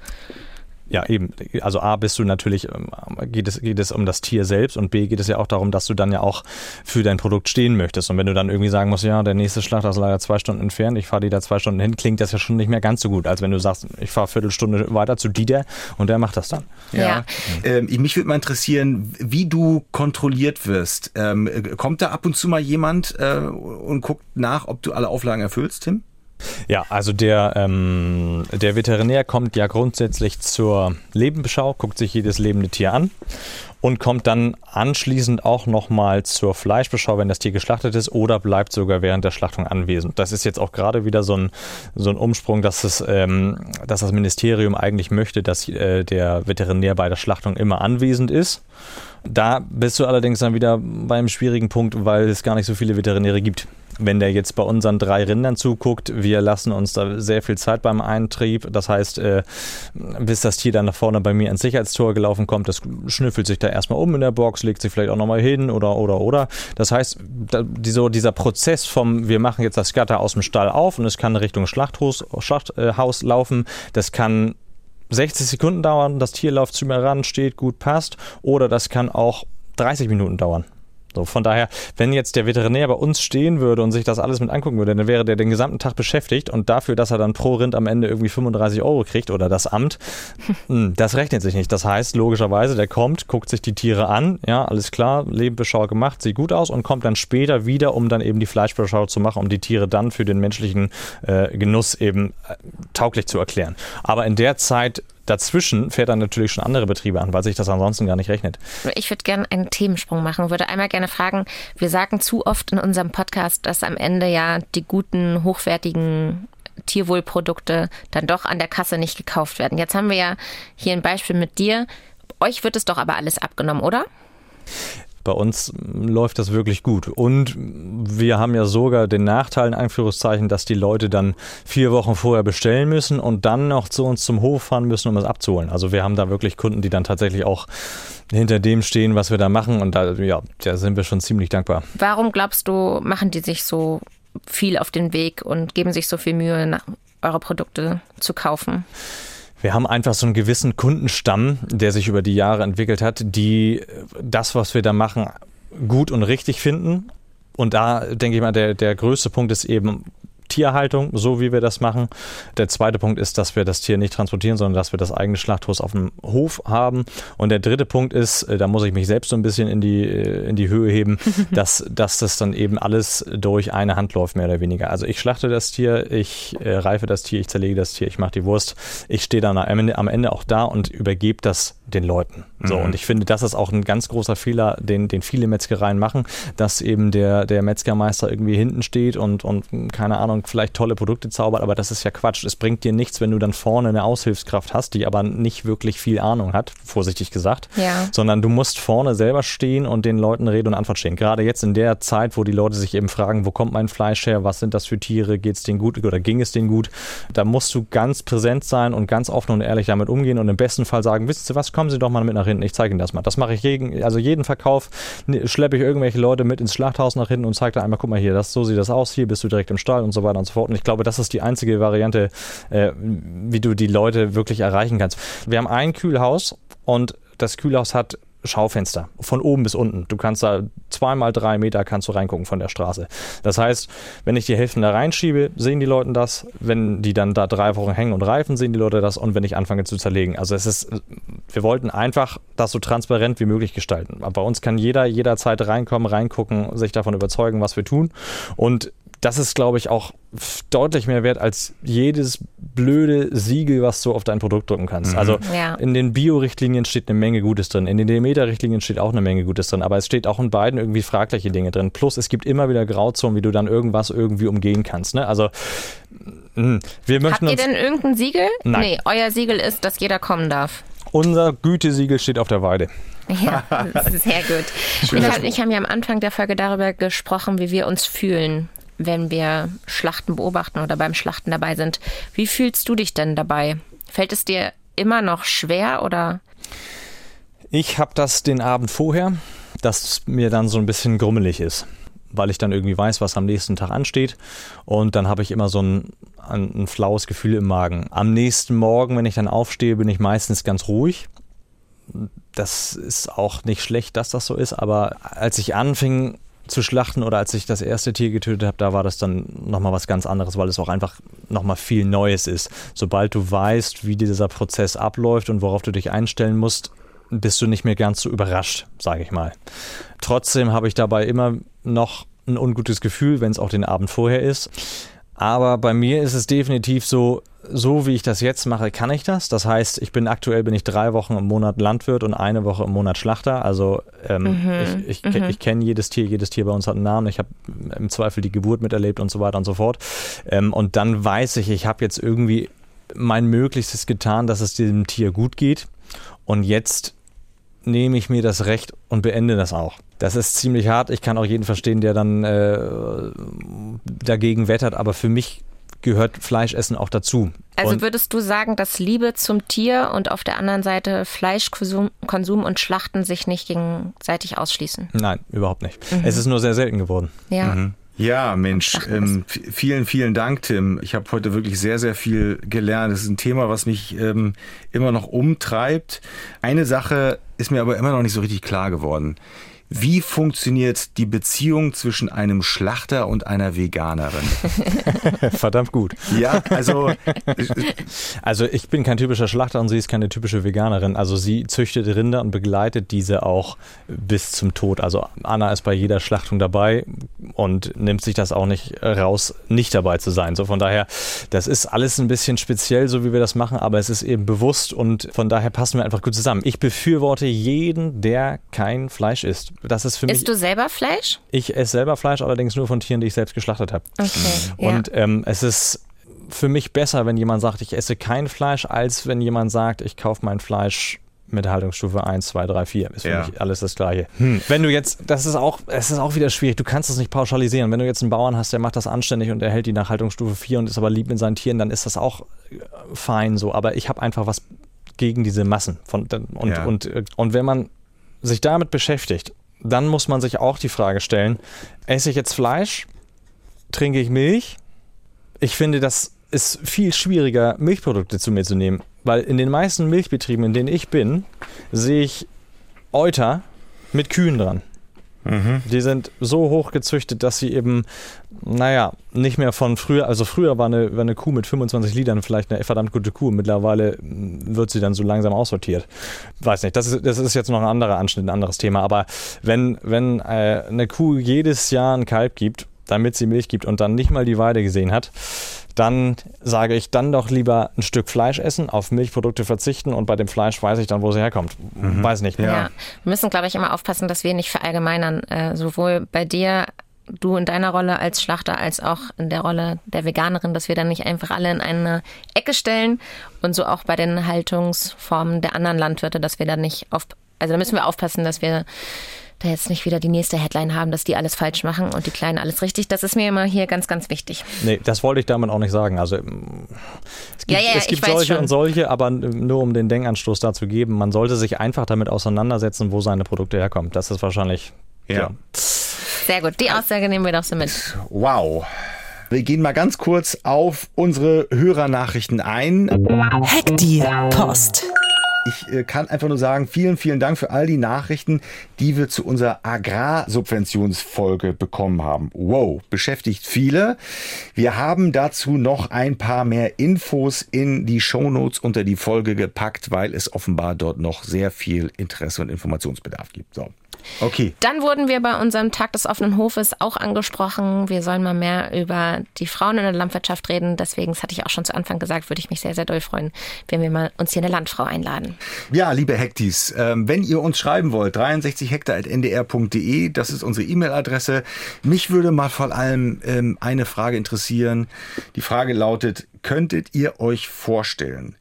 Ja, eben. Also A, bist du natürlich, geht es, geht es um das Tier selbst und B, geht es ja auch darum, dass du dann ja auch für dein Produkt stehen möchtest. Und wenn du dann irgendwie sagen musst, ja, der nächste Schlachter ist leider zwei Stunden entfernt, ich fahre die da zwei Stunden hin, klingt das ja schon nicht mehr ganz so gut, als wenn du sagst, ich fahre eine Viertelstunde weiter zu Dieter und der macht das dann. Ja. ja. Ähm, mich würde mal interessieren, wie du kontrolliert wirst. Ähm, kommt da ab und zu mal jemand äh, und guckt nach, ob du alle Auflagen erfüllst, Tim? Ja, also der, ähm, der Veterinär kommt ja grundsätzlich zur Lebenbeschau, guckt sich jedes lebende Tier an und kommt dann anschließend auch nochmal zur Fleischbeschau, wenn das Tier geschlachtet ist, oder bleibt sogar während der Schlachtung anwesend. Das ist jetzt auch gerade wieder so ein, so ein Umsprung, dass, es, ähm, dass das Ministerium eigentlich möchte, dass äh, der Veterinär bei der Schlachtung immer anwesend ist. Da bist du allerdings dann wieder beim schwierigen Punkt, weil es gar nicht so viele Veterinäre gibt. Wenn der jetzt bei unseren drei Rindern zuguckt, wir lassen uns da sehr viel Zeit beim Eintrieb. Das heißt, äh, bis das Tier dann nach vorne bei mir ins Sicherheitstor gelaufen kommt, das schnüffelt sich da erstmal um in der Box, legt sich vielleicht auch nochmal hin oder, oder, oder. Das heißt, da, die, so dieser Prozess vom, wir machen jetzt das Gatter aus dem Stall auf und es kann Richtung Schlachthaus, Schlachthaus laufen, das kann sechzig Sekunden dauern, das Tier läuft zu mir ran, steht gut, passt, oder das kann auch dreißig Minuten dauern. So, von daher, wenn jetzt der Veterinär bei uns stehen würde und sich das alles mit angucken würde, dann wäre der den gesamten Tag beschäftigt und dafür, dass er dann pro Rind am Ende irgendwie fünfunddreißig Euro kriegt oder das Amt, das rechnet sich nicht. Das heißt, logischerweise, der kommt, guckt sich die Tiere an, ja, alles klar, Lebenbeschau gemacht, sieht gut aus und kommt dann später wieder, um dann eben die Fleischbeschau zu machen, um die Tiere dann für den menschlichen äh, Genuss eben äh, tauglich zu erklären. Aber in der Zeit dazwischen fährt dann natürlich schon andere Betriebe an, weil sich das ansonsten gar nicht rechnet. Ich würde gerne einen Themensprung machen, würde einmal gerne fragen, wir sagen zu oft in unserem Podcast, dass am Ende ja die guten, hochwertigen Tierwohlprodukte dann doch an der Kasse nicht gekauft werden. Jetzt haben wir ja hier ein Beispiel mit dir. Euch wird es doch aber alles abgenommen, oder? Bei uns läuft das wirklich gut. Und wir haben ja sogar den Nachteil, in Anführungszeichen, dass die Leute dann vier Wochen vorher bestellen müssen und dann noch zu uns zum Hof fahren müssen, um es abzuholen. Also wir haben da wirklich Kunden, die dann tatsächlich auch hinter dem stehen, was wir da machen. Und da, ja, da sind wir schon ziemlich dankbar. Warum glaubst du, machen die sich so viel auf den Weg und geben sich so viel Mühe, eure Produkte zu kaufen? Wir haben einfach so einen gewissen Kundenstamm, der sich über die Jahre entwickelt hat, die das, was wir da machen, gut und richtig finden. Und da denke ich mal, der, der größte Punkt ist eben Tierhaltung, so wie wir das machen. Der zweite Punkt ist, dass wir das Tier nicht transportieren, sondern dass wir das eigene Schlachthaus auf dem Hof haben. Und der dritte Punkt ist, da muss ich mich selbst so ein bisschen in die, in die Höhe heben, dass, dass das dann eben alles durch eine Hand läuft, mehr oder weniger. Also ich schlachte das Tier, ich äh, reife das Tier, ich zerlege das Tier, ich mache die Wurst. Ich stehe dann am Ende, am Ende auch da und übergebe das den Leuten. So, Mhm. und ich finde, das ist auch ein ganz großer Fehler, den, den viele Metzgereien machen, dass eben der, der Metzgermeister irgendwie hinten steht und, und, keine Ahnung, vielleicht tolle Produkte zaubert, aber das ist ja Quatsch. Es bringt dir nichts, wenn du dann vorne eine Aushilfskraft hast, die aber nicht wirklich viel Ahnung hat, vorsichtig gesagt, Ja. sondern du musst vorne selber stehen und den Leuten Rede und Antwort stehen. Gerade jetzt in der Zeit, wo die Leute sich eben fragen, wo kommt mein Fleisch her, was sind das für Tiere, geht es denen gut oder ging es denen gut, da musst du ganz präsent sein und ganz offen und ehrlich damit umgehen und im besten Fall sagen, wisst ihr was, kommen Sie doch mal mit nach hinten, ich zeige Ihnen das mal. Das mache ich jeden, also jeden Verkauf, schleppe ich irgendwelche Leute mit ins Schlachthaus nach hinten und zeige da einmal, guck mal hier, das, so sieht das aus, hier bist du direkt im Stall und so weiter und so fort. Und ich glaube, das ist die einzige Variante, äh, wie du die Leute wirklich erreichen kannst. Wir haben ein Kühlhaus und das Kühlhaus hat Schaufenster, von oben bis unten. Du kannst da zweimal drei Meter kannst du reingucken von der Straße. Das heißt, wenn ich die Hälften da reinschiebe, sehen die Leute das. Wenn die dann da drei Wochen hängen und reifen, sehen die Leute das. Und wenn ich anfange zu zerlegen. Also es ist, wir wollten einfach das so transparent wie möglich gestalten. Aber bei uns kann jeder jederzeit reinkommen, reingucken, sich davon überzeugen, was wir tun. Und das ist, glaube ich, auch deutlich mehr wert als jedes blöde Siegel, was du auf dein Produkt drücken kannst. Mhm. Also Ja. in den Bio-Richtlinien steht eine Menge Gutes drin. In den Demeter-Richtlinien steht auch eine Menge Gutes drin. Aber es steht auch in beiden irgendwie fragliche Dinge drin. Plus es gibt immer wieder Grauzonen, wie du dann irgendwas irgendwie umgehen kannst. Ne? Also mh, wir möchten Habt ihr uns... denn irgendein Siegel? Nein. Nee, euer Siegel ist, dass jeder kommen darf. Unser Gütesiegel steht auf der Weide. Ja, das ist sehr gut. Ich habe ich hab ja am Anfang der Folge darüber gesprochen, wie wir uns fühlen, wenn wir Schlachten beobachten oder beim Schlachten dabei sind. Wie fühlst du dich denn dabei? Fällt es dir immer noch schwer oder? Ich habe das den Abend vorher, dass mir dann so ein bisschen grummelig ist, weil ich dann irgendwie weiß, was am nächsten Tag ansteht und dann habe ich immer so ein, ein, ein flaues Gefühl im Magen. Am nächsten Morgen, wenn ich dann aufstehe, bin ich meistens ganz ruhig. Das ist auch nicht schlecht, dass das so ist, aber als ich anfing zu schlachten oder als ich das erste Tier getötet habe, da war das dann nochmal was ganz anderes, weil es auch einfach nochmal viel Neues ist. Sobald du weißt, wie dieser Prozess abläuft und worauf du dich einstellen musst, bist du nicht mehr ganz so überrascht, sage ich mal. Trotzdem habe ich dabei immer noch ein ungutes Gefühl, wenn es auch den Abend vorher ist. Aber bei mir ist es definitiv so, so wie ich das jetzt mache, kann ich das. Das heißt, ich bin aktuell bin ich drei Wochen im Monat Landwirt und eine Woche im Monat Schlachter. Also ähm, Mhm, ich, ich, mhm. ich kenne jedes Tier, jedes Tier bei uns hat einen Namen. Ich habe im Zweifel die Geburt miterlebt und so weiter und so fort. Ähm, und dann weiß ich, ich habe jetzt irgendwie mein Möglichstes getan, dass es diesem Tier gut geht. Und jetzt nehme ich mir das Recht und beende das auch. Das ist ziemlich hart. Ich kann auch jeden verstehen, der dann äh, dagegen wettert. Aber für mich gehört Fleischessen auch dazu. Also Und würdest du sagen, dass Liebe zum Tier und auf der anderen Seite Fleischkonsum Konsum und Schlachten sich nicht gegenseitig ausschließen? nein, überhaupt nicht. Es ist nur sehr selten geworden. Ja. Ja, Mensch, ähm, v- vielen, vielen Dank, Tim. Ich habe heute wirklich sehr, sehr viel gelernt. Das ist ein Thema, was mich ähm, immer noch umtreibt. Eine Sache ist mir aber immer noch nicht so richtig klar geworden. Wie funktioniert die Beziehung zwischen einem Schlachter und einer Veganerin? Verdammt gut. Ja, also Also ich bin kein typischer Schlachter und sie ist keine typische Veganerin. Also sie züchtet Rinder und begleitet diese auch bis zum Tod. Also Anna ist bei jeder Schlachtung dabei und nimmt sich das auch nicht raus, nicht dabei zu sein. So von daher, das ist alles ein bisschen speziell, so wie wir das machen, aber es ist eben bewusst und von daher passen wir einfach gut zusammen. Ich befürworte jeden, der kein Fleisch isst. Das ist für mich. Isst du selber Fleisch? Ich esse selber Fleisch, allerdings nur von Tieren, die ich selbst geschlachtet habe. Okay. Und ähm, es ist für mich besser, wenn jemand sagt, ich esse kein Fleisch, als wenn jemand sagt, ich kaufe mein Fleisch mit Haltungsstufe eins, zwei, drei, vier. Ist für Ja. mich alles das Gleiche. Hm. Wenn du jetzt, das ist auch, es ist auch wieder schwierig, du kannst es nicht pauschalisieren. Wenn du jetzt einen Bauern hast, der macht das anständig und der hält die nach Haltungsstufe vier und ist aber lieb mit seinen Tieren, dann ist das auch äh, fein so. Aber ich habe einfach was gegen diese Massen. Von, und, Ja. und, und, und wenn man sich damit beschäftigt, dann muss man sich auch die Frage stellen, esse ich jetzt Fleisch? Trinke ich Milch? Ich finde, das ist viel schwieriger, Milchprodukte zu mir zu nehmen, weil in den meisten Milchbetrieben, in denen ich bin, sehe ich Euter mit Kühen dran. Die sind so hoch gezüchtet, dass sie eben, naja, nicht mehr von früher, also früher war eine, war eine Kuh mit fünfundzwanzig Litern vielleicht eine verdammt gute Kuh, mittlerweile wird sie dann so langsam aussortiert. Weiß nicht, das ist, das ist jetzt noch ein anderer Anschnitt, ein anderes Thema, aber wenn, wenn äh, eine Kuh jedes Jahr ein Kalb gibt, damit sie Milch gibt und dann nicht mal die Weide gesehen hat, dann sage ich, dann doch lieber ein Stück Fleisch essen, auf Milchprodukte verzichten und bei dem Fleisch weiß ich dann, wo sie herkommt. Mhm. Weiß nicht. Ja. ja. Wir müssen, glaube ich, immer aufpassen, dass wir nicht verallgemeinern, äh, sowohl bei dir, du in deiner Rolle als Schlachter, als auch in der Rolle der Veganerin, dass wir dann nicht einfach alle in eine Ecke stellen und so auch bei den Haltungsformen der anderen Landwirte, dass wir dann nicht auf, also da müssen wir aufpassen, dass wir da jetzt nicht wieder die nächste Headline haben, dass die alles falsch machen und die Kleinen alles richtig. Das ist mir immer hier ganz, ganz wichtig. Nee, das wollte ich damit auch nicht sagen. Also es gibt, ja, ja, es gibt solche und solche, aber nur um den Denkanstoß da zu geben, man sollte sich einfach damit auseinandersetzen, wo seine Produkte herkommen. Das ist wahrscheinlich, ja. ja. Sehr gut, die Aussage nehmen wir doch so mit. Wow. Wir gehen mal ganz kurz auf unsere Hörernachrichten ein. Hack die Post. Ich äh, kann einfach nur sagen, vielen, vielen Dank für all die Nachrichten, die wir zu unserer Agrarsubventionsfolge bekommen haben. Wow, beschäftigt viele. Wir haben dazu noch ein paar mehr Infos in die Shownotes unter die Folge gepackt, weil es offenbar dort noch sehr viel Interesse und Informationsbedarf gibt. So. Okay. Dann wurden wir bei unserem Tag des offenen Hofes auch angesprochen. Wir sollen mal mehr über die Frauen in der Landwirtschaft reden. Deswegen, das hatte ich auch schon zu Anfang gesagt, würde ich mich sehr, sehr doll freuen, wenn wir mal uns hier eine Landfrau einladen. Ja, liebe Hektis, ähm, wenn ihr uns schreiben wollt, dreiundsechzig hektar at n d r punkt d e, das ist unsere E-Mail-Adresse. Mich würde mal vor allem ähm, eine Frage interessieren. Die Frage lautet, könntet ihr euch vorstellen,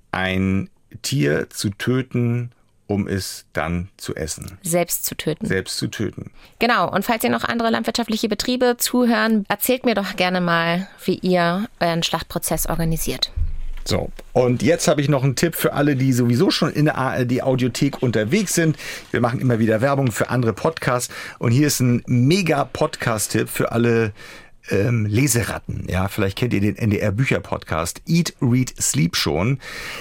ein Tier zu töten, um es dann zu essen? Selbst zu töten. Selbst zu töten. Genau. Und falls ihr noch andere landwirtschaftliche Betriebe zuhören, erzählt mir doch gerne mal, wie ihr euren Schlachtprozess organisiert. So, und jetzt habe ich noch einen Tipp für alle, die sowieso schon in der A R D-Audiothek unterwegs sind. Wir machen immer wieder Werbung für andere Podcasts. Und hier ist ein Mega-Podcast-Tipp für alle Ähm, Leseratten. Ja, vielleicht kennt ihr den N D R-Bücher-Podcast Eat, Read, Sleep schon.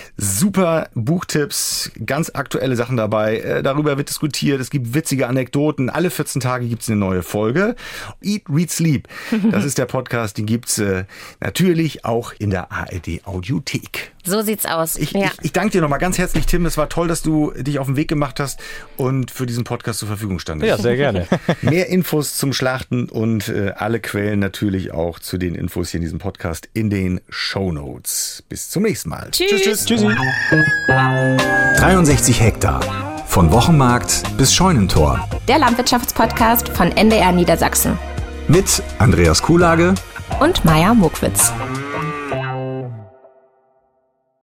Super Buchtipps, ganz aktuelle Sachen dabei. Äh, darüber wird diskutiert. Es gibt witzige Anekdoten. Alle vierzehn Tage gibt's eine neue Folge. Eat, Read, Sleep. Das ist der Podcast, den gibt's äh, natürlich auch in der A R D-Audiothek. So sieht's aus. Ich, ja. ich, ich danke dir nochmal ganz herzlich, Tim. Es war toll, dass du dich auf den Weg gemacht hast und für diesen Podcast zur Verfügung standest. Ja, sehr gerne. Mehr Infos zum Schlachten und äh, alle Quellen natürlich auch zu den Infos hier in diesem Podcast in den Shownotes. Bis zum nächsten Mal. Tschüss. Tschüss, tschüss. Tschüssi. dreiundsechzig Hektar. Von Wochenmarkt bis Scheunentor. Der Landwirtschaftspodcast von N D R Niedersachsen. Mit Andreas Kuhlage Und Maja Mokwitz.